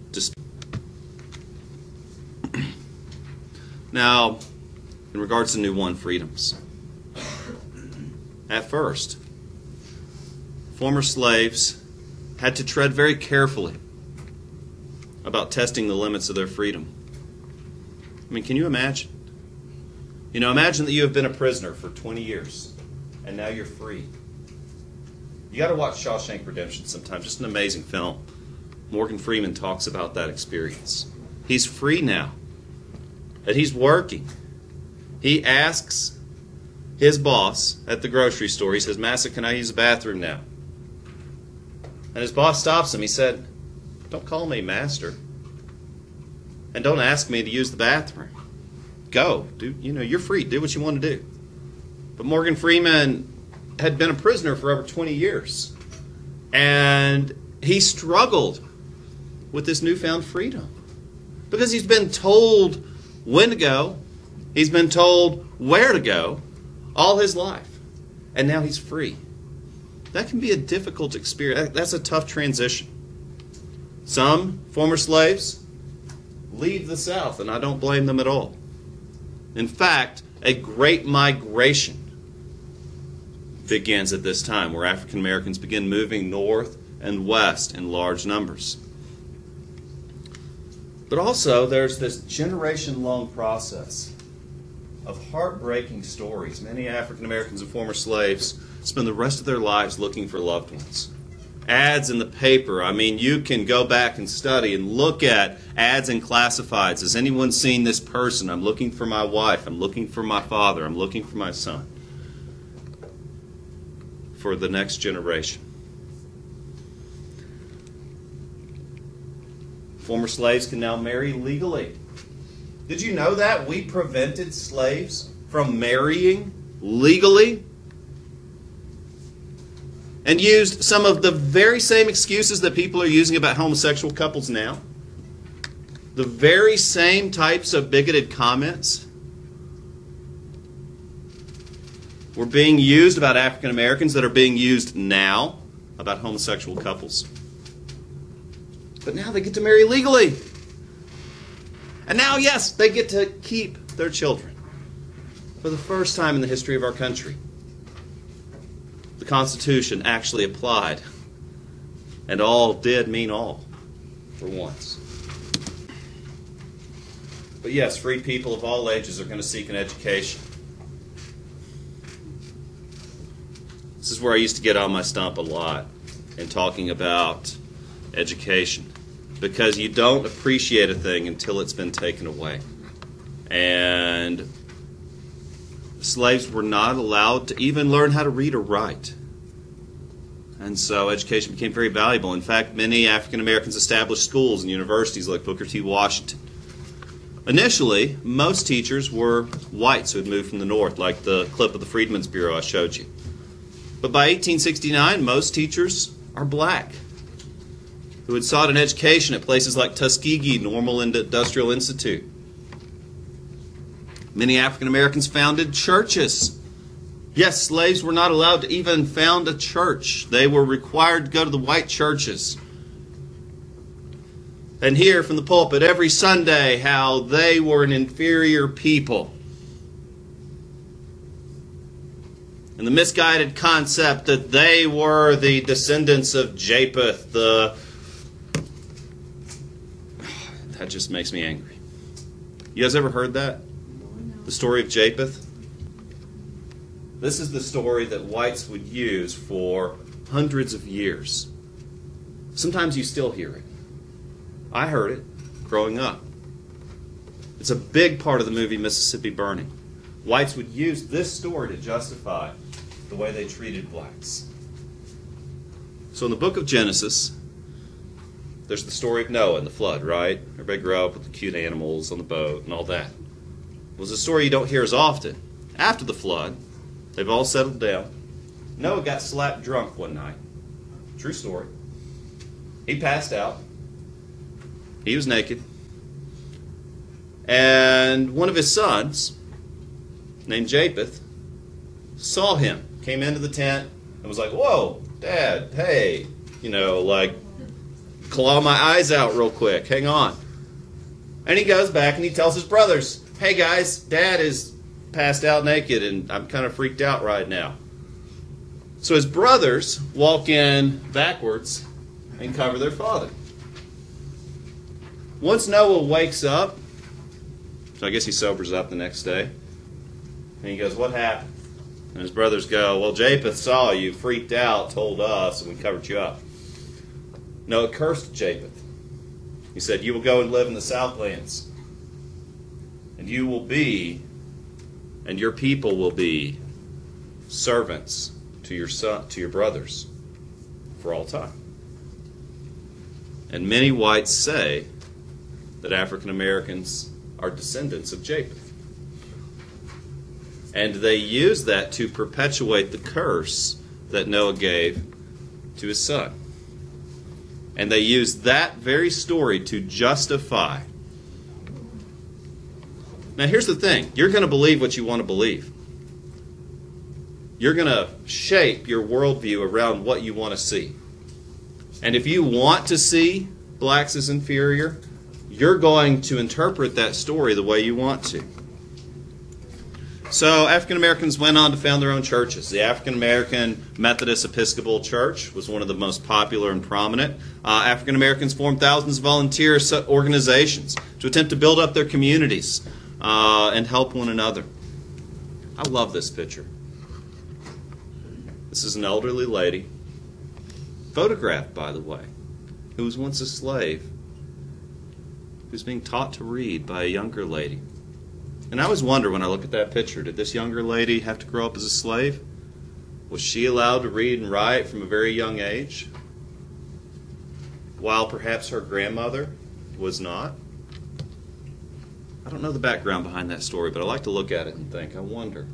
Now, in regards to New Won freedoms, at first, former slaves had to tread very carefully about testing the limits of their freedom. I mean, can you imagine? You know, imagine that you have been a prisoner for 20 years and now you're free. You got to watch Shawshank Redemption sometime. Just an amazing film. Morgan Freeman talks about that experience. He's free now, and he's working. He asks his boss at the grocery store, he says, "Massa, can I use the bathroom now?" And his boss stops him. He said, "Don't call me master. And don't ask me to use the bathroom. Go. You're free. Do what you want to do." But Morgan Freeman had been a prisoner for over 20 years. And he struggled with this newfound freedom. Because he's been told when to go. He's been told where to go all his life. And now he's free. That can be a difficult experience. That's a tough transition. Some former slaves leave the South, and I don't blame them at all. In fact, a great migration begins at this time, where African Americans begin moving north and west in large numbers. But also, there's this generation-long process of heartbreaking stories. Many African Americans and former slaves spend the rest of their lives looking for loved ones. Ads in the paper. I mean, you can go back and study and look at ads in classifieds. Has anyone seen this person? I'm looking for my wife. I'm looking for my father. I'm looking for my son. For the next generation. Former slaves can now marry legally. Did you know that? We prevented slaves from marrying legally and used some of the very same excuses that people are using about homosexual couples now. The very same types of bigoted comments were being used about African Americans that are being used now about homosexual couples. But now they get to marry legally. And now, yes, they get to keep their children. For the first time in the history of our country, the Constitution actually applied. And all did mean all, for once. But yes, free people of all ages are going to seek an education. This is where I used to get on my stump a lot in talking about education. Because you don't appreciate a thing until it's been taken away. And slaves were not allowed to even learn how to read or write. And so education became very valuable. In fact, many African Americans established schools and universities like Booker T. Washington. Initially, most teachers were whites who had moved from the North, like the clip of the Freedmen's Bureau I showed you. But by 1869, most teachers are black, who had sought an education at places like Tuskegee Normal and Industrial Institute. Many African Americans founded churches. Yes, slaves were not allowed to even found a church. They were required to go to the white churches and hear from the pulpit every Sunday how they were an inferior people. And the misguided concept that they were the descendants of Japheth, that just makes me angry. You guys ever heard that? The story of Japheth? This is the story that whites would use for hundreds of years. Sometimes you still hear it. I heard it growing up. It's a big part of the movie Mississippi Burning. Whites would use this story to justify the way they treated blacks. So in the book of Genesis, there's the story of Noah and the flood, right? Everybody grew up with the cute animals on the boat and all that. It was a story you don't hear as often. After the flood, they've all settled down. Noah got slapped drunk one night. True story. He passed out. He was naked. And one of his sons, named Japheth, saw him, came into the tent, and was like, "Whoa, Dad, hey, claw my eyes out real quick, hang on." And he goes back and he tells his brothers, "Hey guys, Dad is passed out naked and I'm kind of freaked out right now." So his brothers walk in backwards and cover their father. Once Noah wakes up, so I guess he sobers up the next day, and he goes, "What happened?" And his brothers go, "Well, Japheth saw you, freaked out, told us, and we covered you up." Noah cursed Japheth. He said, "You will go and live in the Southlands, and you will be, and your people will be, servants to your brothers for all time." And many whites say that African Americans are descendants of Japheth. And they use that to perpetuate the curse that Noah gave to his son. And they use that very story to justify. Now here's the thing. You're going to believe what you want to believe. You're going to shape your worldview around what you want to see. And if you want to see blacks as inferior, you're going to interpret that story the way you want to. So African Americans went on to found their own churches. The African American Methodist Episcopal Church was one of the most popular and prominent. African Americans formed thousands of volunteer organizations to attempt to build up their communities and help one another. I love this picture. This is an elderly lady, photographed, by the way, who was once a slave, who's being taught to read by a younger lady. And I always wonder when I look at that picture, did this younger lady have to grow up as a slave? Was she allowed to read and write from a very young age, while perhaps her grandmother was not? I don't know the background behind that story, but I like to look at it and think, I wonder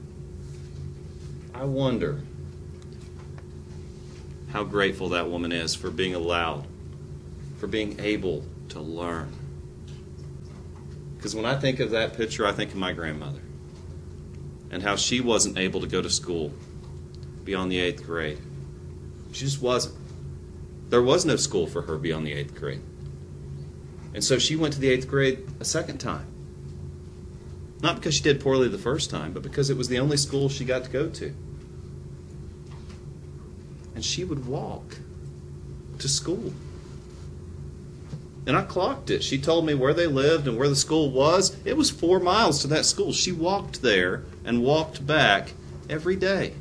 how grateful that woman is for being allowed, for being able to learn. Because when I think of that picture, I think of my grandmother and how she wasn't able to go to school beyond the 8th grade. She just wasn't. There was no school for her beyond the 8th grade. And so she went to the 8th grade a second time. Not because she did poorly the first time, but because it was the only school she got to go to. And she would walk to school. And I clocked it. She told me where they lived and where the school was. It was 4 miles to that school. She walked there and walked back every day.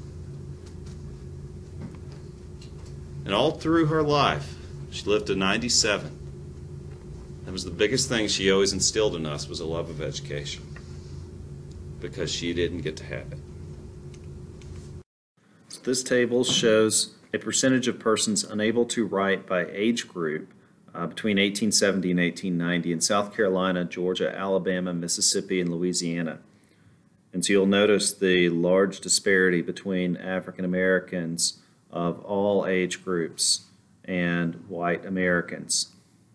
And all through her life, she lived to 97. That was the biggest thing she always instilled in us, was a love of education. Because she didn't get to have it. So this table shows a percentage of persons unable to write by age group between 1870 and 1890 in South Carolina, Georgia, Alabama, Mississippi, and Louisiana. And so you'll notice the large disparity between African Americans of all age groups and white Americans.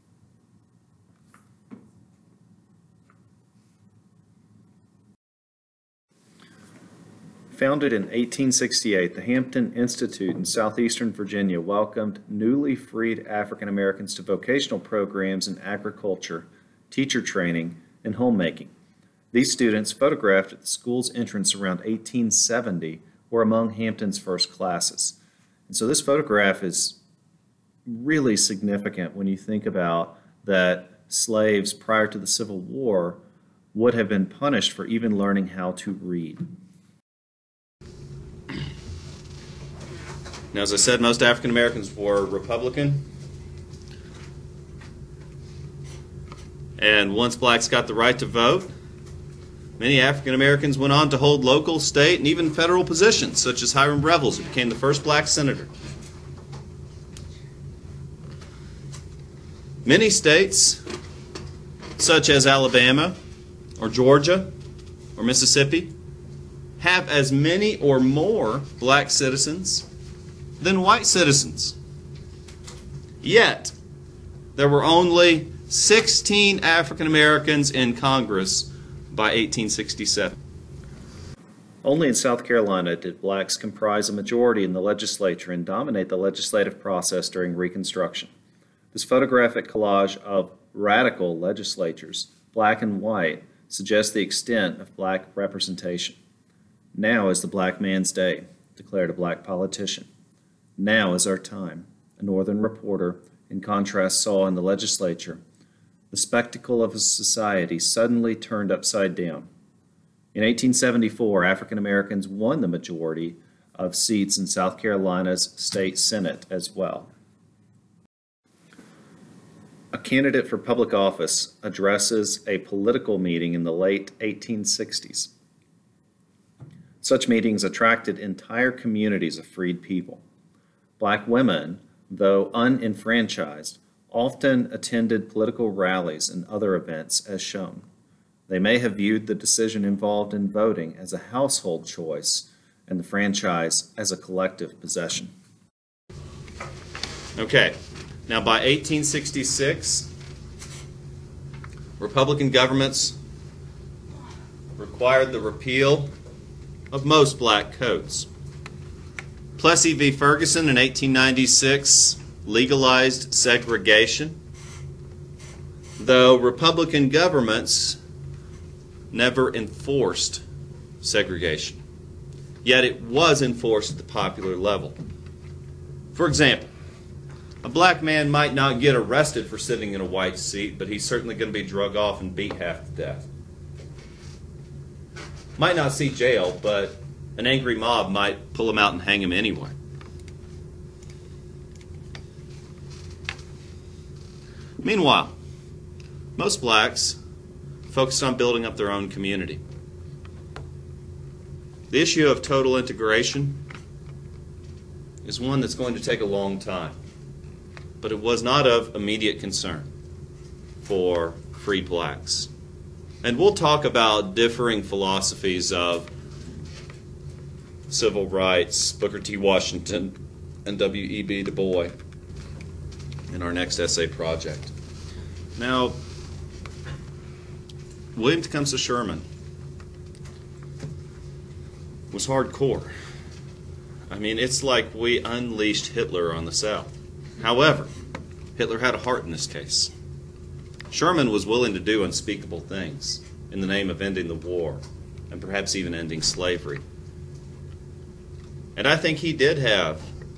Founded in 1868, the Hampton Institute in southeastern Virginia welcomed newly freed African Americans to vocational programs in agriculture, teacher training, and homemaking. These students, photographed at the school's entrance around 1870, were among Hampton's first classes. And so this photograph is really significant when you think about that slaves prior to the Civil War would have been punished for even learning how to read. Now, as I said, most African Americans were Republican. And once blacks got the right to vote, many African Americans went on to hold local, state, and even federal positions, such as Hiram Revels, who became the first black senator. Many states, such as Alabama, or Georgia, or Mississippi, have as many or more black citizens than white citizens. Yet, there were only 16 African Americans in Congress by 1867. Only in South Carolina did blacks comprise a majority in the legislature and dominate the legislative process during Reconstruction. This photographic collage of radical legislatures, black and white, suggests the extent of black representation. Now is the black man's day. declared a black politician. Now is our time, a Northern reporter, in contrast, saw in the legislature the spectacle of a society suddenly turned upside down. In 1874, African Americans won the majority of seats in South Carolina's state Senate as well. A candidate for public office addresses a political meeting in the late 1860s. Such meetings attracted entire communities of freed people. Black women, though unenfranchised, often attended political rallies and other events as shown. They may have viewed the decision involved in voting as a household choice and the franchise as a collective possession. Okay, now by 1866, Republican governments required the repeal of most black codes. Plessy v. Ferguson in 1896 legalized segregation, though Republican governments never enforced segregation. Yet it was enforced at the popular level. For example, a black man might not get arrested for sitting in a white seat, but he's certainly going to be drug off and beat half to death. Might not see jail, but an angry mob might pull him out and hang him anyway. Meanwhile, most blacks focused on building up their own community. The issue of total integration is one that's going to take a long time, but it was not of immediate concern for freed blacks. And we'll talk about differing philosophies of civil rights, Booker T. Washington and W.E.B. Du Bois in our next essay project. Now, William Tecumseh Sherman was hardcore. I mean, it's like we unleashed Hitler on the South. However, Hitler had a heart in this case. Sherman was willing to do unspeakable things in the name of ending the war and perhaps even ending slavery. And I think he did have,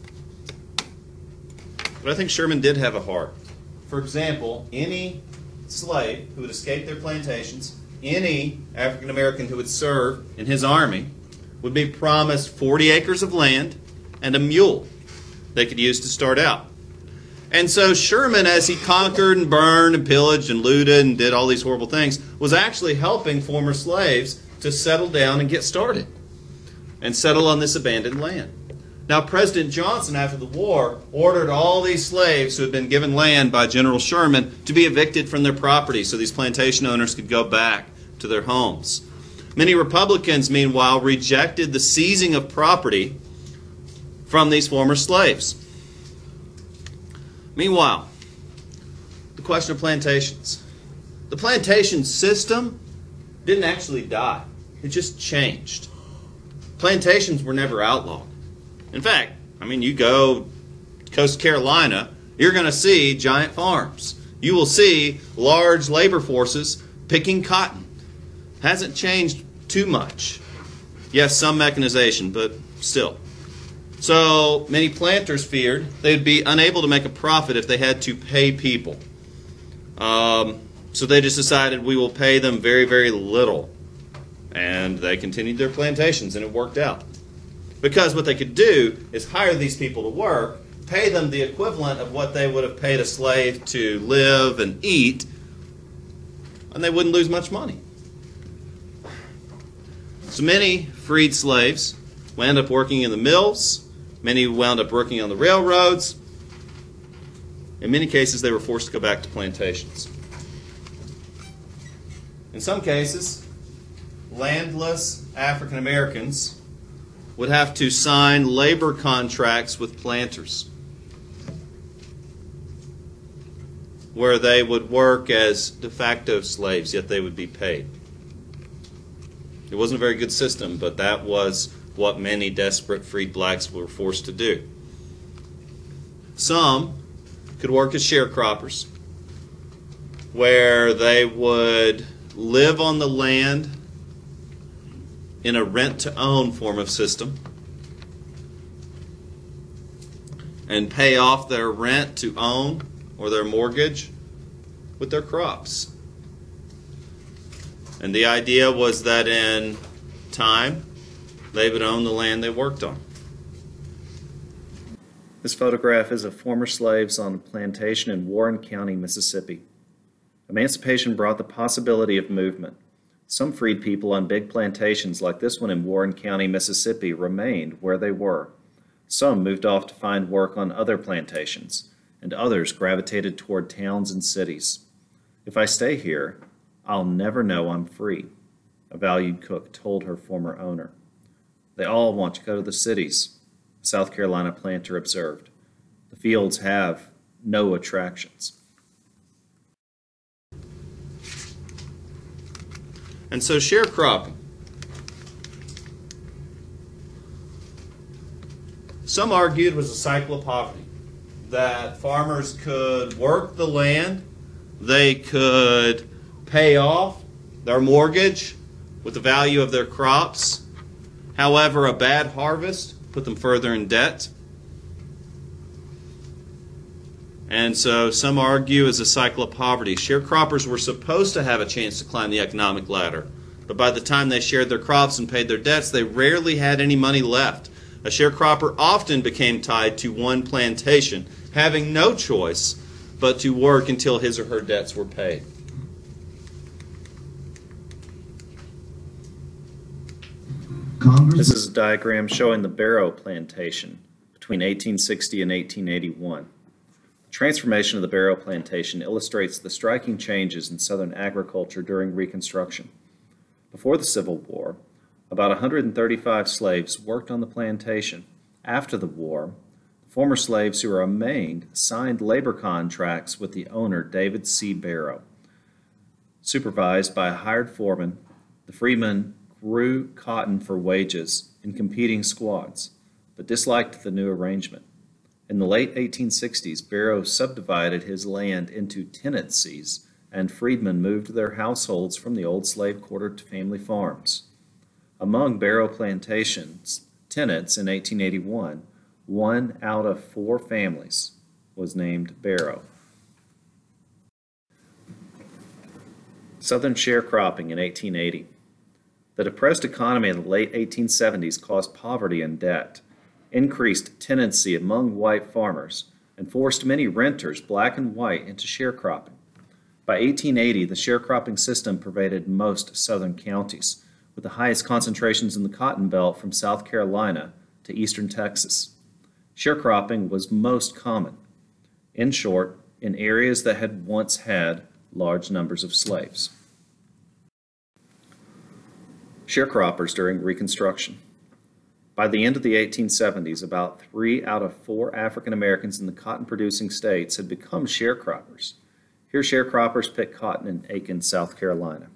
but I think Sherman did have a heart. For example, any slave who would escape their plantations, any African American who would serve in his army, would be promised 40 acres of land and a mule they could use to start out. And so Sherman, as he conquered and burned and pillaged and looted and did all these horrible things, was actually helping former slaves to settle down and get started and settle on this abandoned land. Now, President Johnson, after the war, ordered all these slaves who had been given land by General Sherman to be evicted from their property so these plantation owners could go back to their homes. Many Republicans, meanwhile, rejected the seizing of property from these former slaves. Meanwhile, the question of plantations. The plantation system didn't actually die. It just changed. Plantations were never outlawed. In fact, I mean, you go to Coast Carolina, you're going to see giant farms. You will see large labor forces picking cotton. Hasn't changed too much. Yes, some mechanization, but still. So many planters feared they would be unable to make a profit if they had to pay people. So they just decided we will pay them very, very little. And they continued their plantations, and it worked out. Because what they could do is hire these people to work, pay them the equivalent of what they would have paid a slave to live and eat, and they wouldn't lose much money. So many freed slaves wound up working in the mills. Many wound up working on the railroads. In many cases, they were forced to go back to plantations. In some cases, landless African Americans would have to sign labor contracts with planters where they would work as de facto slaves, yet they would be paid. It wasn't a very good system, but that was what many desperate freed blacks were forced to do. Some could work as sharecroppers, where they would live on the land in a rent-to-own form of system, and pay off their rent to own or their mortgage with their crops. And the idea was that in time, they would own the land they worked on. This photograph is of former slaves on a plantation in Warren County, Mississippi. Emancipation brought the possibility of movement. Some freed people on big plantations like this one in Warren County, Mississippi remained where they were. Some moved off to find work on other plantations, and others gravitated toward towns and cities. "If I stay here, I'll never know I'm free," a valued cook told her former owner. "They all want to go to the cities," a South Carolina planter observed. "The fields have no attractions." And so sharecropping. Some argued it was a cycle of poverty, that farmers could work the land, they could pay off their mortgage with the value of their crops. However, a bad harvest put them further in debt. And so some argue it's a cycle of poverty. Sharecroppers were supposed to have a chance to climb the economic ladder, but by the time they shared their crops and paid their debts, they rarely had any money left. A sharecropper often became tied to one plantation, having no choice but to work until his or her debts were paid. This is a diagram showing the Barrow Plantation between 1860 and 1881. The transformation of the Barrow Plantation illustrates the striking changes in Southern agriculture during Reconstruction. Before the Civil War, about 135 slaves worked on the plantation. After the war, the former slaves who remained signed labor contracts with the owner, David C. Barrow. Supervised by a hired foreman, the freedmen grew cotton for wages in competing squads, but disliked the new arrangement. In the late 1860s, Barrow subdivided his land into tenancies, and freedmen moved their households from the old slave quarter to family farms. Among Barrow Plantation's tenants in 1881, 1 out of 4 families was named Barrow. Southern sharecropping in 1880. The depressed economy of the late 1870s caused poverty and debt, increased tenancy among white farmers, and forced many renters, black and white, into sharecropping. By 1880, the sharecropping system pervaded most southern counties, with the highest concentrations in the Cotton Belt from South Carolina to eastern Texas. Sharecropping was most common, in short, in areas that had once had large numbers of slaves. Sharecroppers during Reconstruction. By the end of the 1870s, about 3 out of 4 African Americans in the cotton-producing states had become sharecroppers. Here, sharecroppers picked cotton in Aiken, South Carolina.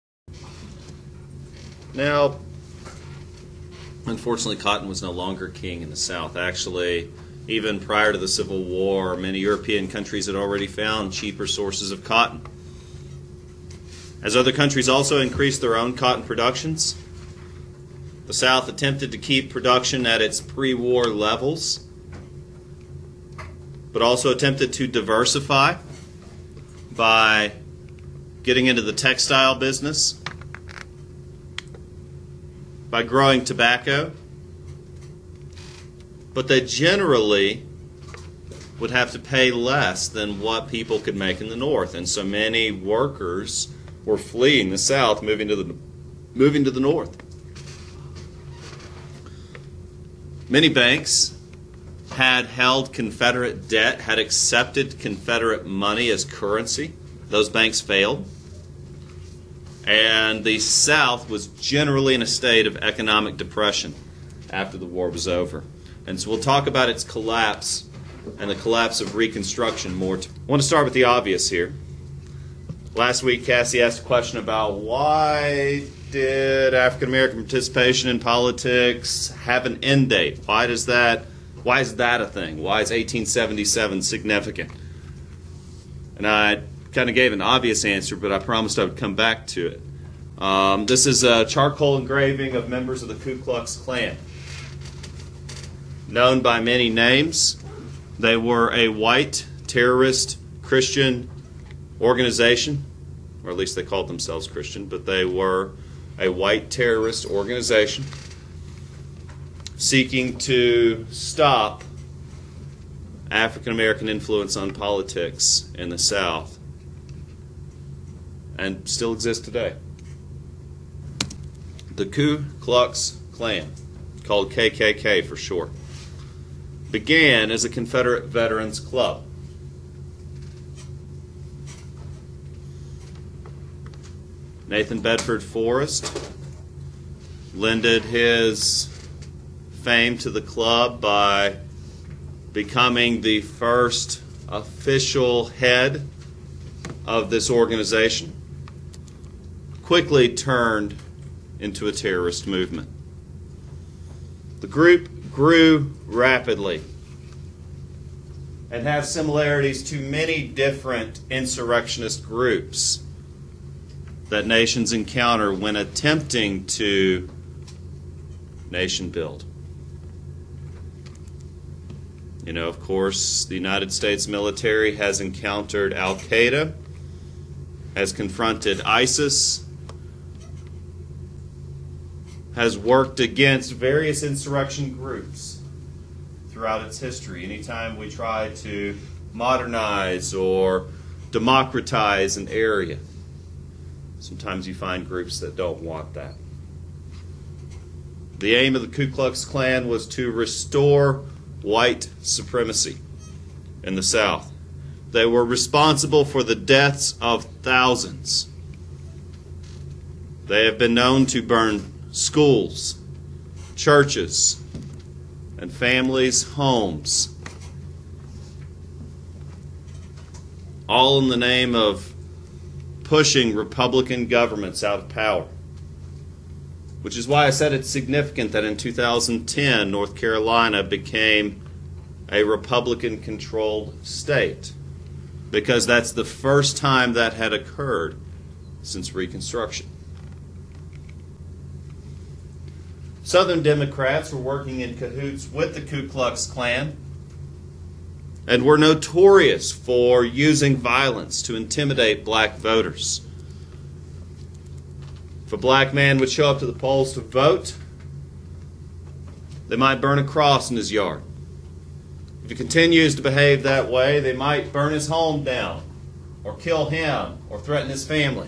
Now, unfortunately, cotton was no longer king in the South. Actually, even prior to the Civil War, many European countries had already found cheaper sources of cotton. As other countries also increased their own cotton productions, the South attempted to keep production at its pre-war levels, but also attempted to diversify by getting into the textile business, by growing tobacco, but they generally would have to pay less than what people could make in the North, and so many workers were fleeing the South, moving to the North. Many banks had held Confederate debt, had accepted Confederate money as currency. Those banks failed. And the South was generally in a state of economic depression after the war was over. And so we'll talk about its collapse and the collapse of Reconstruction more. I want to start with the obvious here. Last week, Cassie asked a question about why did African American participation in politics have an end date? Why is that a thing? Why is 1877 significant? And I kind of gave an obvious answer, but I promised I would come back to it. This is a charcoal engraving of members of the Ku Klux Klan, known by many names. They were a white terrorist Christian organization, or at least they called themselves Christian, but they were a white terrorist organization seeking to stop African American influence on politics in the South, and still exists today. The Ku Klux Klan, called KKK for short, began as a Confederate Veterans Club. Nathan Bedford Forrest lended his fame to the club by becoming the first official head of this organization. Quickly turned into a terrorist movement. The group grew rapidly and has similarities to many different insurrectionist groups that nations encounter when attempting to nation build. You know, of course, the United States military has encountered Al-Qaeda, has confronted ISIS, has worked against various insurrection groups throughout its history. Anytime we try to modernize or democratize an area, sometimes you find groups that don't want that. The aim of the Ku Klux Klan was to restore white supremacy in the South. They were responsible for the deaths of thousands. They have been known to burn schools, churches, and families' homes, all in the name of pushing Republican governments out of power. Which is why I said it's significant that in 2010, North Carolina became a Republican-controlled state, because that's the first time that had occurred since Reconstruction. Southern Democrats were working in cahoots with the Ku Klux Klan and were notorious for using violence to intimidate black voters. If a black man would show up to the polls to vote, they might burn a cross in his yard. If he continues to behave that way, they might burn his home down, or kill him, or threaten his family.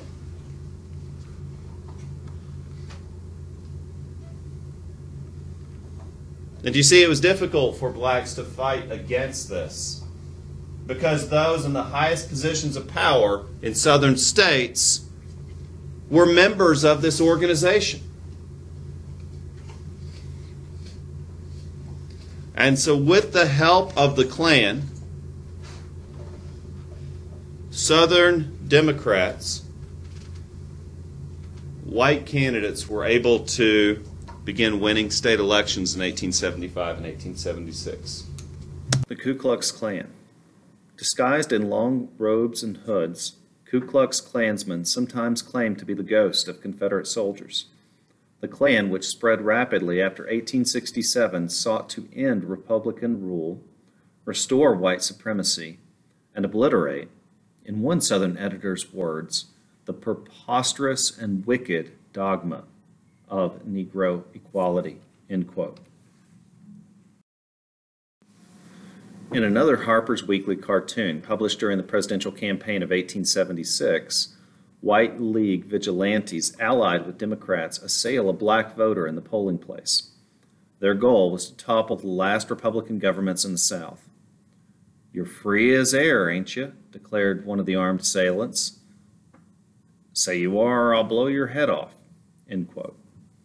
And you see, it was difficult for blacks to fight against this, because those in the highest positions of power in southern states were members of this organization. And so with the help of the Klan, Southern Democrats, white candidates were able to begin winning state elections in 1875 and 1876. The Ku Klux Klan. Disguised in long robes and hoods, Ku Klux Klansmen sometimes claimed to be the ghost of Confederate soldiers. The Klan, which spread rapidly after 1867, sought to end Republican rule, restore white supremacy, and obliterate, in one Southern editor's words, the preposterous and wicked dogma of Negro equality, end quote. In another Harper's Weekly cartoon published during the presidential campaign of 1876, White League vigilantes allied with Democrats assail a black voter in the polling place. Their goal was to topple the last Republican governments in the South. "You're free as air, ain't you?" declared one of the armed assailants. "Say you are, or I'll blow your head off," end quote.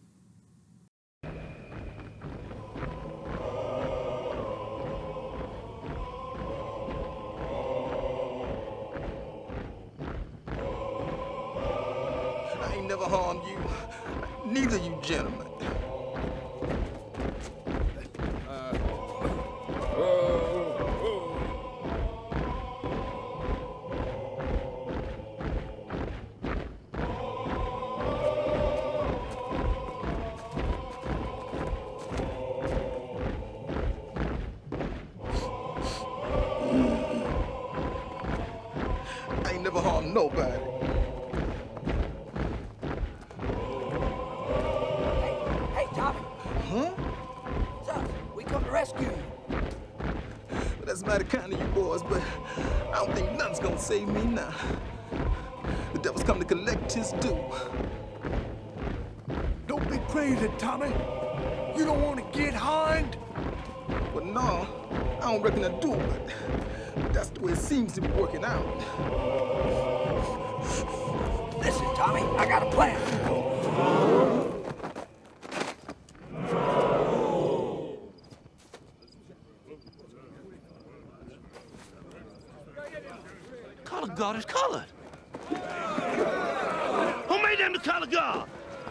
I ain't never harmed you. Neither you gentlemen. nobody. Hey, Tommy. Huh? What's up? We come to rescue you. Well, that's mighty kind of you boys, but I don't think nothing's gonna save me now. The devil's come to collect his due. Don't be crazy, Tommy. You don't want to get hanged? Well, no, I don't reckon I do, but that's the way it seems to be working out. Listen, Tommy, I got a plan. Color guard is colored. Who made them the color guard?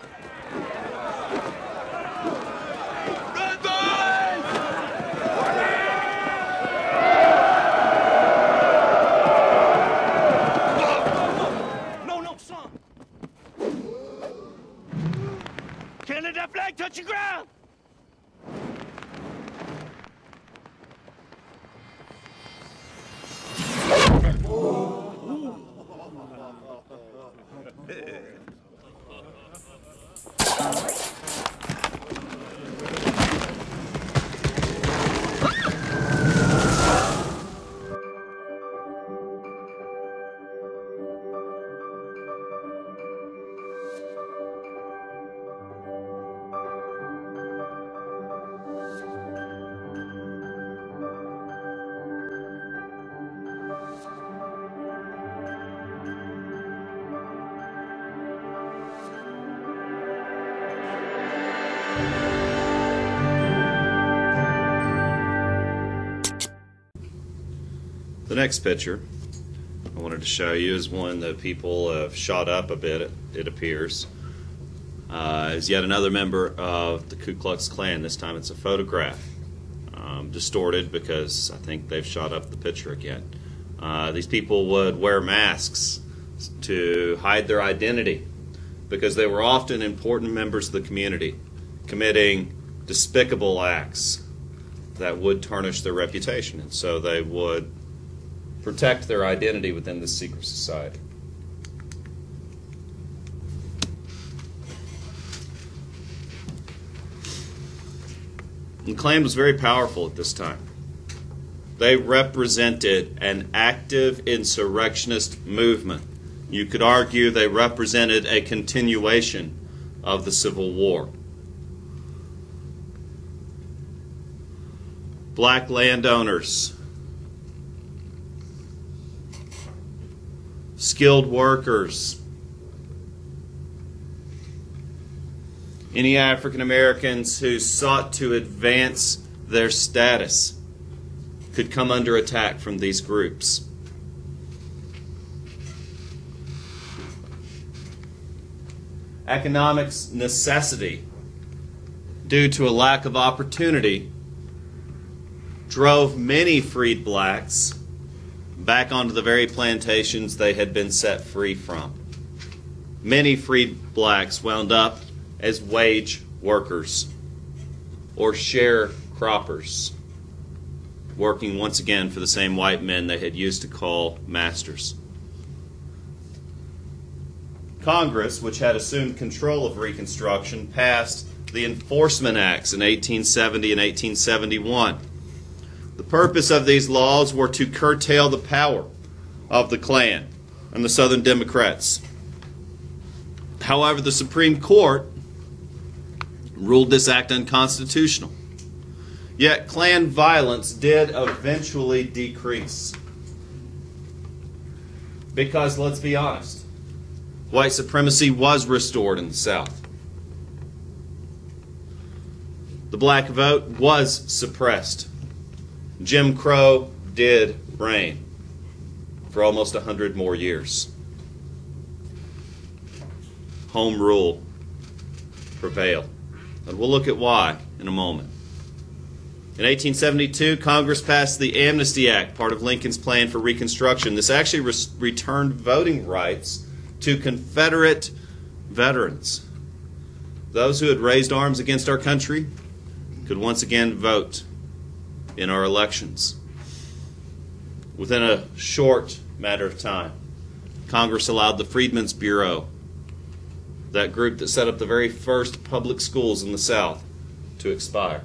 Run, boys! No, son. Can't let that flag touch the ground. The next picture I wanted to show you is one that people have shot up a bit, it appears. Is yet another member of the Ku Klux Klan. This time it's a photograph. Distorted because I think they've shot up the picture again. These people would wear masks to hide their identity because they were often important members of the community, committing despicable acts that would tarnish their reputation. And so they would protect their identity within this secret society. The Klan was very powerful at this time. They represented an active insurrectionist movement. You could argue they represented a continuation of the Civil War. Black landowners, skilled workers, any African Americans who sought to advance their status could come under attack from these groups. Economic necessity, due to a lack of opportunity, drove many freed blacks back onto the very plantations they had been set free from. Many freed blacks wound up as wage workers or sharecroppers, working once again for the same white men they had used to call masters. Congress, which had assumed control of Reconstruction, passed the Enforcement Acts in 1870 and 1871. The purpose of these laws were to curtail the power of the Klan and the Southern Democrats. However, the Supreme Court ruled this act unconstitutional. Yet Klan violence did eventually decrease. Because, let's be honest, white supremacy was restored in the South. The black vote was suppressed. Jim Crow did reign for almost 100 more years. Home rule prevailed. And we'll look at why in a moment. In 1872, Congress passed the Amnesty Act, part of Lincoln's plan for Reconstruction. This actually returned voting rights to Confederate veterans. Those who had raised arms against our country could once again vote in our elections. Within a short matter of time, Congress allowed the Freedmen's Bureau, that group that set up the very first public schools in the South, to expire.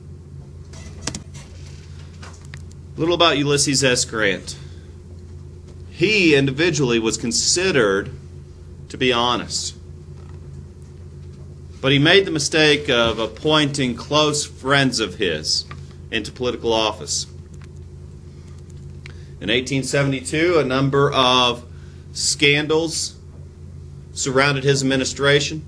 A little about Ulysses S. Grant. He individually was considered to be honest, but he made the mistake of appointing close friends of his into political office. In 1872, a number of scandals surrounded his administration.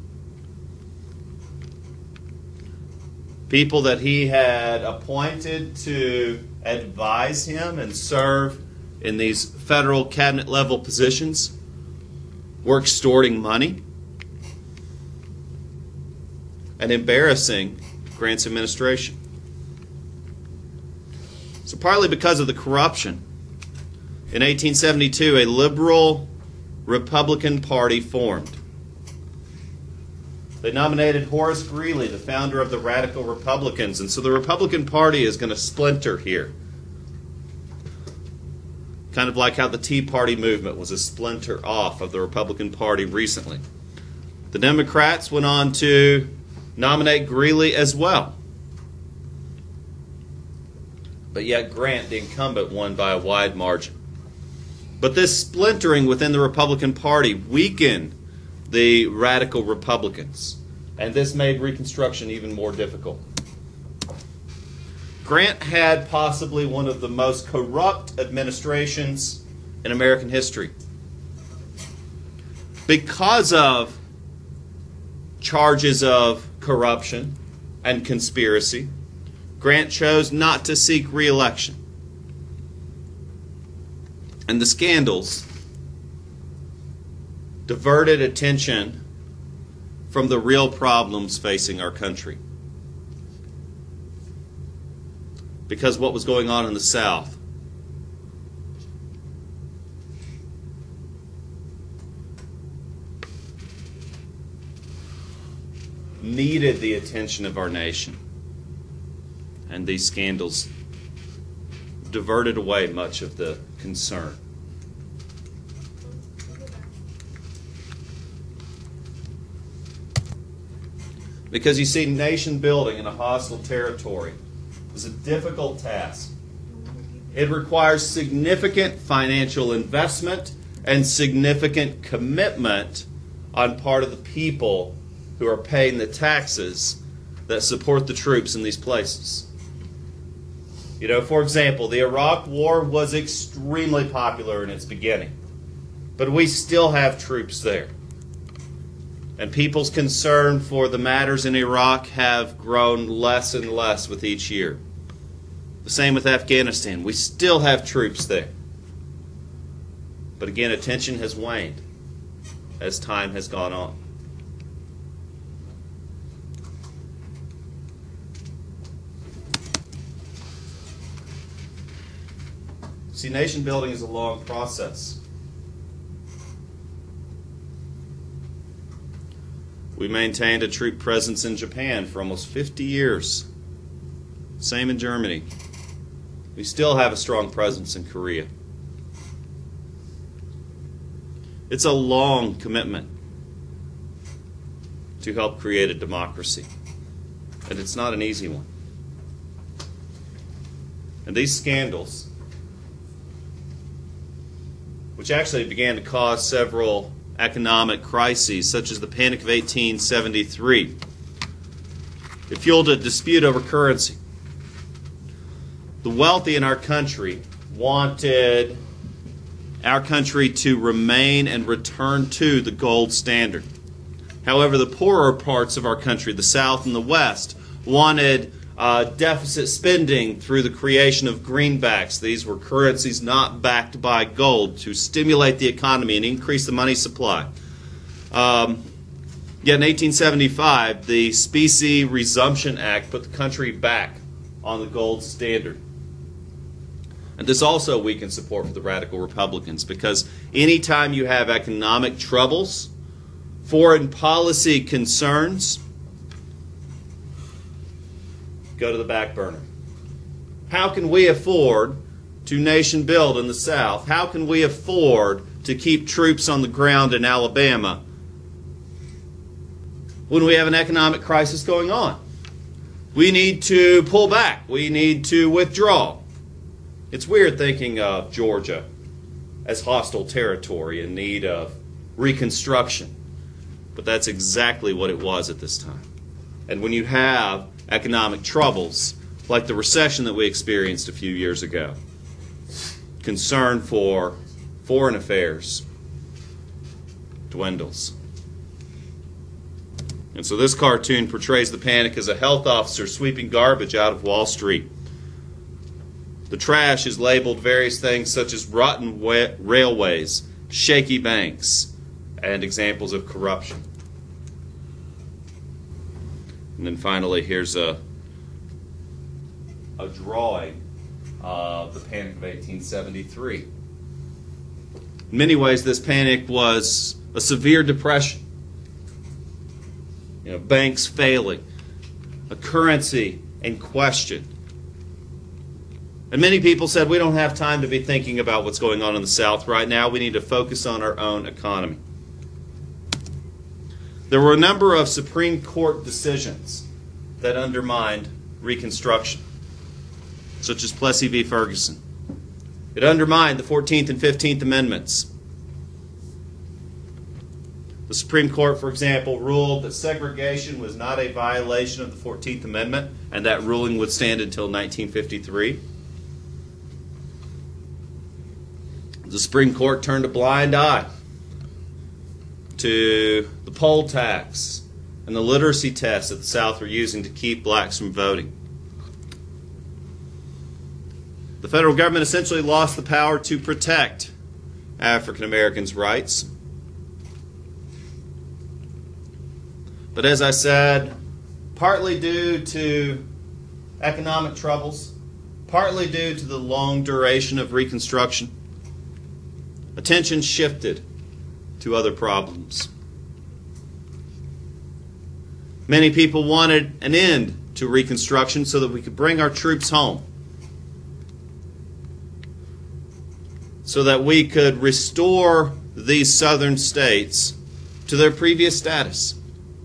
People that he had appointed to advise him and serve in these federal cabinet level positions were extorting money and embarrassing Grant's administration. So partly because of the corruption, in 1872 a liberal Republican Party formed. They nominated Horace Greeley, the founder of the Radical Republicans, and so the Republican Party is going to splinter here. Kind of like how the Tea Party movement was a splinter off of the Republican Party recently. The Democrats went on to nominate Greeley as well. But yet Grant, the incumbent, won by a wide margin. But this splintering within the Republican Party weakened the radical Republicans, and this made Reconstruction even more difficult. Grant had possibly one of the most corrupt administrations in American history. Because of charges of corruption and conspiracy, Grant chose not to seek re-election. And the scandals diverted attention from the real problems facing our country. Because what was going on in the South needed the attention of our nation. And these scandals diverted away much of the concern. Because you see, nation building in a hostile territory is a difficult task. It requires significant financial investment and significant commitment on part of the people who are paying the taxes that support the troops in these places. You know, for example, the Iraq War was extremely popular in its beginning, but we still have troops there. And people's concern for the matters in Iraq have grown less and less with each year. The same with Afghanistan. We still have troops there. But again, attention has waned as time has gone on. See, nation building is a long process. We maintained a troop presence in Japan for almost 50 years. Same in Germany. We still have a strong presence in Korea. It's a long commitment to help create a democracy. And it's not an easy one. And these scandals, which actually began to cause several economic crises, such as the Panic of 1873. It fueled a dispute over currency. The wealthy in our country wanted our country to remain and return to the gold standard. However, the poorer parts of our country, the South and the West, wanted deficit spending through the creation of greenbacks. These were currencies not backed by gold to stimulate the economy and increase the money supply. Yet in 1875, the Specie Resumption Act put the country back on the gold standard. And this also weakened support for the radical Republicans, because anytime you have economic troubles, foreign policy concerns go to the back burner. How can we afford to nation build in the South? How can we afford to keep troops on the ground in Alabama when we have an economic crisis going on? We need to pull back. We need to withdraw. It's weird thinking of Georgia as hostile territory in need of reconstruction. But that's exactly what it was at this time. And when you have economic troubles, like the recession that we experienced a few years ago, concern for foreign affairs dwindles. And so this cartoon portrays the panic as a health officer sweeping garbage out of Wall Street. The trash is labeled various things such as rotten railways, shaky banks, and examples of corruption. And then finally, here's a drawing of the Panic of 1873. In many ways, this panic was a severe depression. Banks failing, a currency in question. And many people said, we don't have time to be thinking about what's going on in the South right now. We need to focus on our own economy. There were a number of Supreme Court decisions that undermined Reconstruction, such as Plessy v. Ferguson. It undermined the 14th and 15th Amendments. The Supreme Court, for example, ruled that segregation was not a violation of the 14th Amendment, and that ruling would stand until 1953. The Supreme Court turned a blind eye to the poll tax and the literacy tests that the South were using to keep blacks from voting. The federal government essentially lost the power to protect African Americans' rights. But as I said, partly due to economic troubles, partly due to the long duration of Reconstruction, attention shifted to other problems. Many people wanted an end to Reconstruction so that we could bring our troops home, so that we could restore these southern states to their previous status.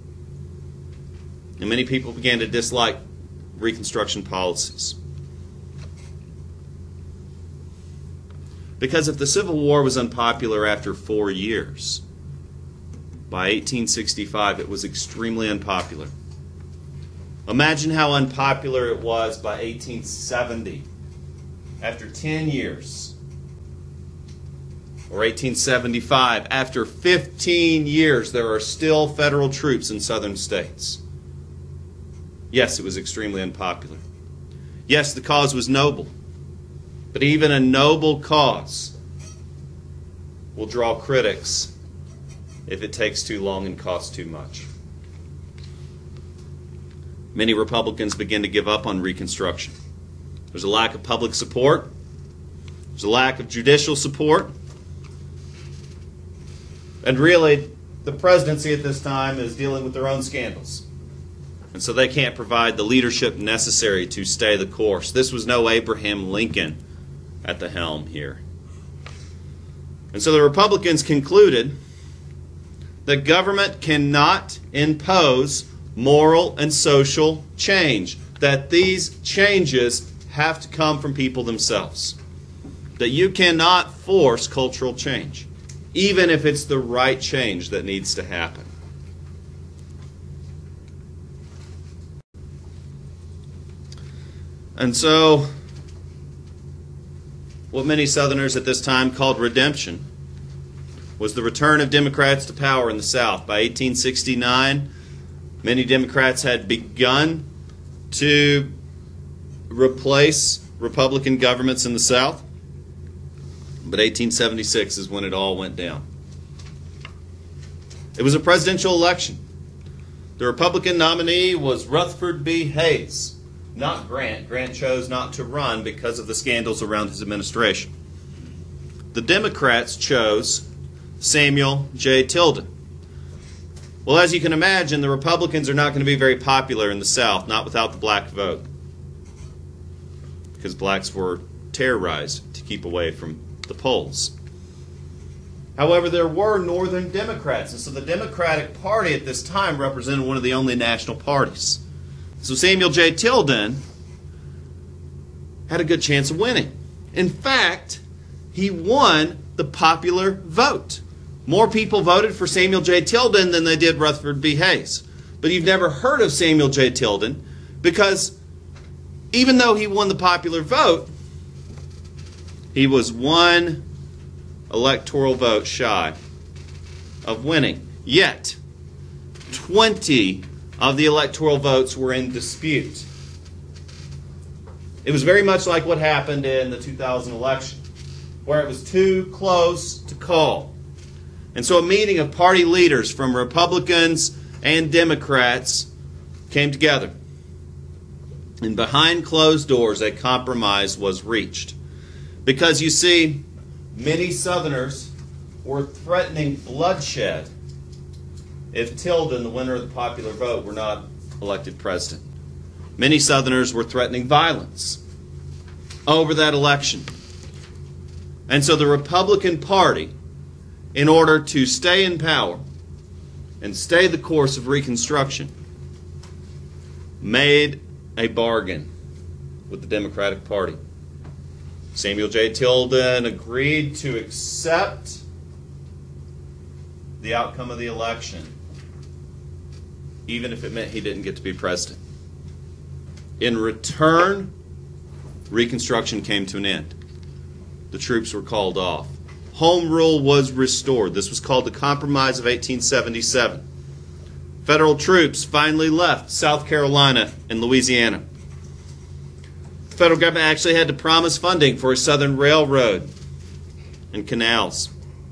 And many people began to dislike Reconstruction policies. Because if the Civil War was unpopular after 4 years, by 1865 it was extremely unpopular. Imagine how unpopular it was by 1870, after 10 years. Or 1875, after 15 years, there are still federal troops in southern states. Yes, it was extremely unpopular. Yes, the cause was noble. But even a noble cause will draw critics if it takes too long and costs too much. Many Republicans begin to give up on Reconstruction. There's a lack of public support. There's a lack of judicial support. And really, the presidency at this time is dealing with their own scandals. And so they can't provide the leadership necessary to stay the course. This was no Abraham Lincoln at the helm here. And so the Republicans concluded that government cannot impose moral and social change, that these changes have to come from people themselves, that you cannot force cultural change, even if it's the right change that needs to happen. And so, what many Southerners at this time called redemption was the return of Democrats to power in the South. By 1869, many Democrats had begun to replace Republican governments in the South. But 1876 is when it all went down. It was a presidential election. The Republican nominee was Rutherford B. Hayes, not Grant. Grant chose not to run because of the scandals around his administration. The Democrats chose Samuel J. Tilden. Well, as you can imagine, the Republicans are not going to be very popular in the South, not without the black vote, because blacks were terrorized to keep away from the polls. However, there were Northern Democrats, and so the Democratic Party at this time represented one of the only national parties. So Samuel J. Tilden had a good chance of winning. In fact, he won the popular vote. More people voted for Samuel J. Tilden than they did Rutherford B. Hayes. But you've never heard of Samuel J. Tilden because even though he won the popular vote, he was one electoral vote shy of winning. Yet, 20 of the electoral votes were in dispute. It was very much like what happened in the 2000 election, where it was too close to call. And so a meeting of party leaders from Republicans and Democrats came together. And behind closed doors, a compromise was reached. Because you see, many Southerners were threatening bloodshed if Tilden, the winner of the popular vote, were not elected president. Many Southerners were threatening violence over that election. And so the Republican Party, in order to stay in power and stay the course of Reconstruction, made a bargain with the Democratic Party. Samuel J. Tilden agreed to accept the outcome of the election, even if it meant he didn't get to be president. In return, Reconstruction came to an end. The troops were called off. Home rule was restored. This was called the Compromise of 1877. Federal troops finally left South Carolina and Louisiana. The federal government actually had to promise funding for a southern railroad and canals.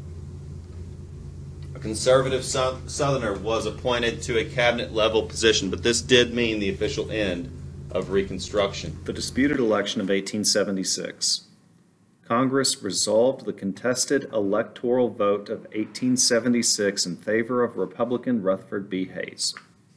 A conservative Southerner was appointed to a cabinet-level position, but this did mean the official end of Reconstruction. The disputed election of 1876. Congress resolved the contested electoral vote of 1876 in favor of Republican Rutherford B. Hayes.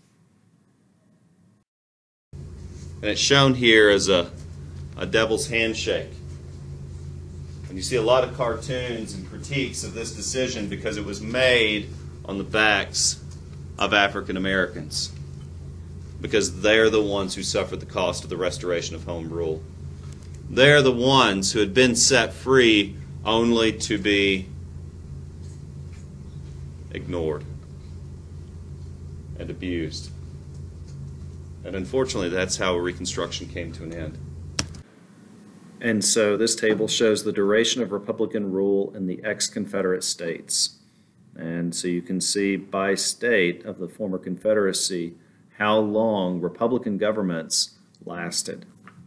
And it's shown here as a devil's handshake. And you see a lot of cartoons and critiques of this decision because it was made on the backs of African Americans, because they're the ones who suffered the cost of the restoration of home rule. They're the ones who had been set free only to be ignored and abused. And unfortunately, that's how Reconstruction came to an end. And so this table shows the duration of Republican rule in the ex-Confederate states. And so you can see by state of the former Confederacy how long Republican governments lasted.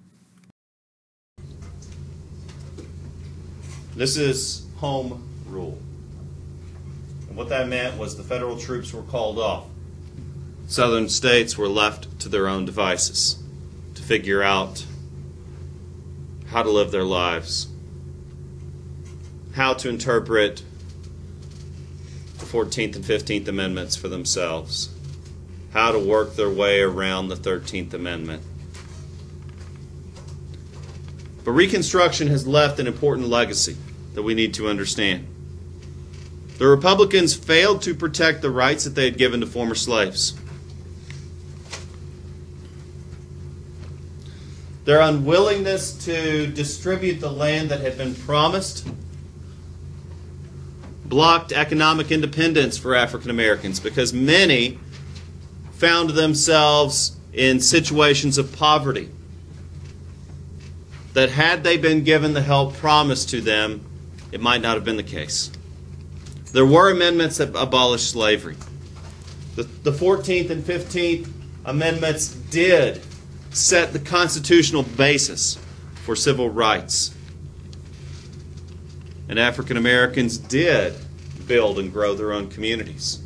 This is home rule. And what that meant was the federal troops were called off. Southern states were left to their own devices to figure out how to live their lives, how to interpret the 14th and 15th Amendments for themselves, how to work their way around the 13th Amendment. But Reconstruction has left an important legacy that we need to understand. The Republicans failed to protect the rights that they had given to former slaves. Their unwillingness to distribute the land that had been promised blocked economic independence for African Americans, because many found themselves in situations of poverty that had they been given the help promised to them, it might not have been the case. There were amendments that abolished slavery. The 14th and 15th Amendments did set the constitutional basis for civil rights. And African Americans did build and grow their own communities.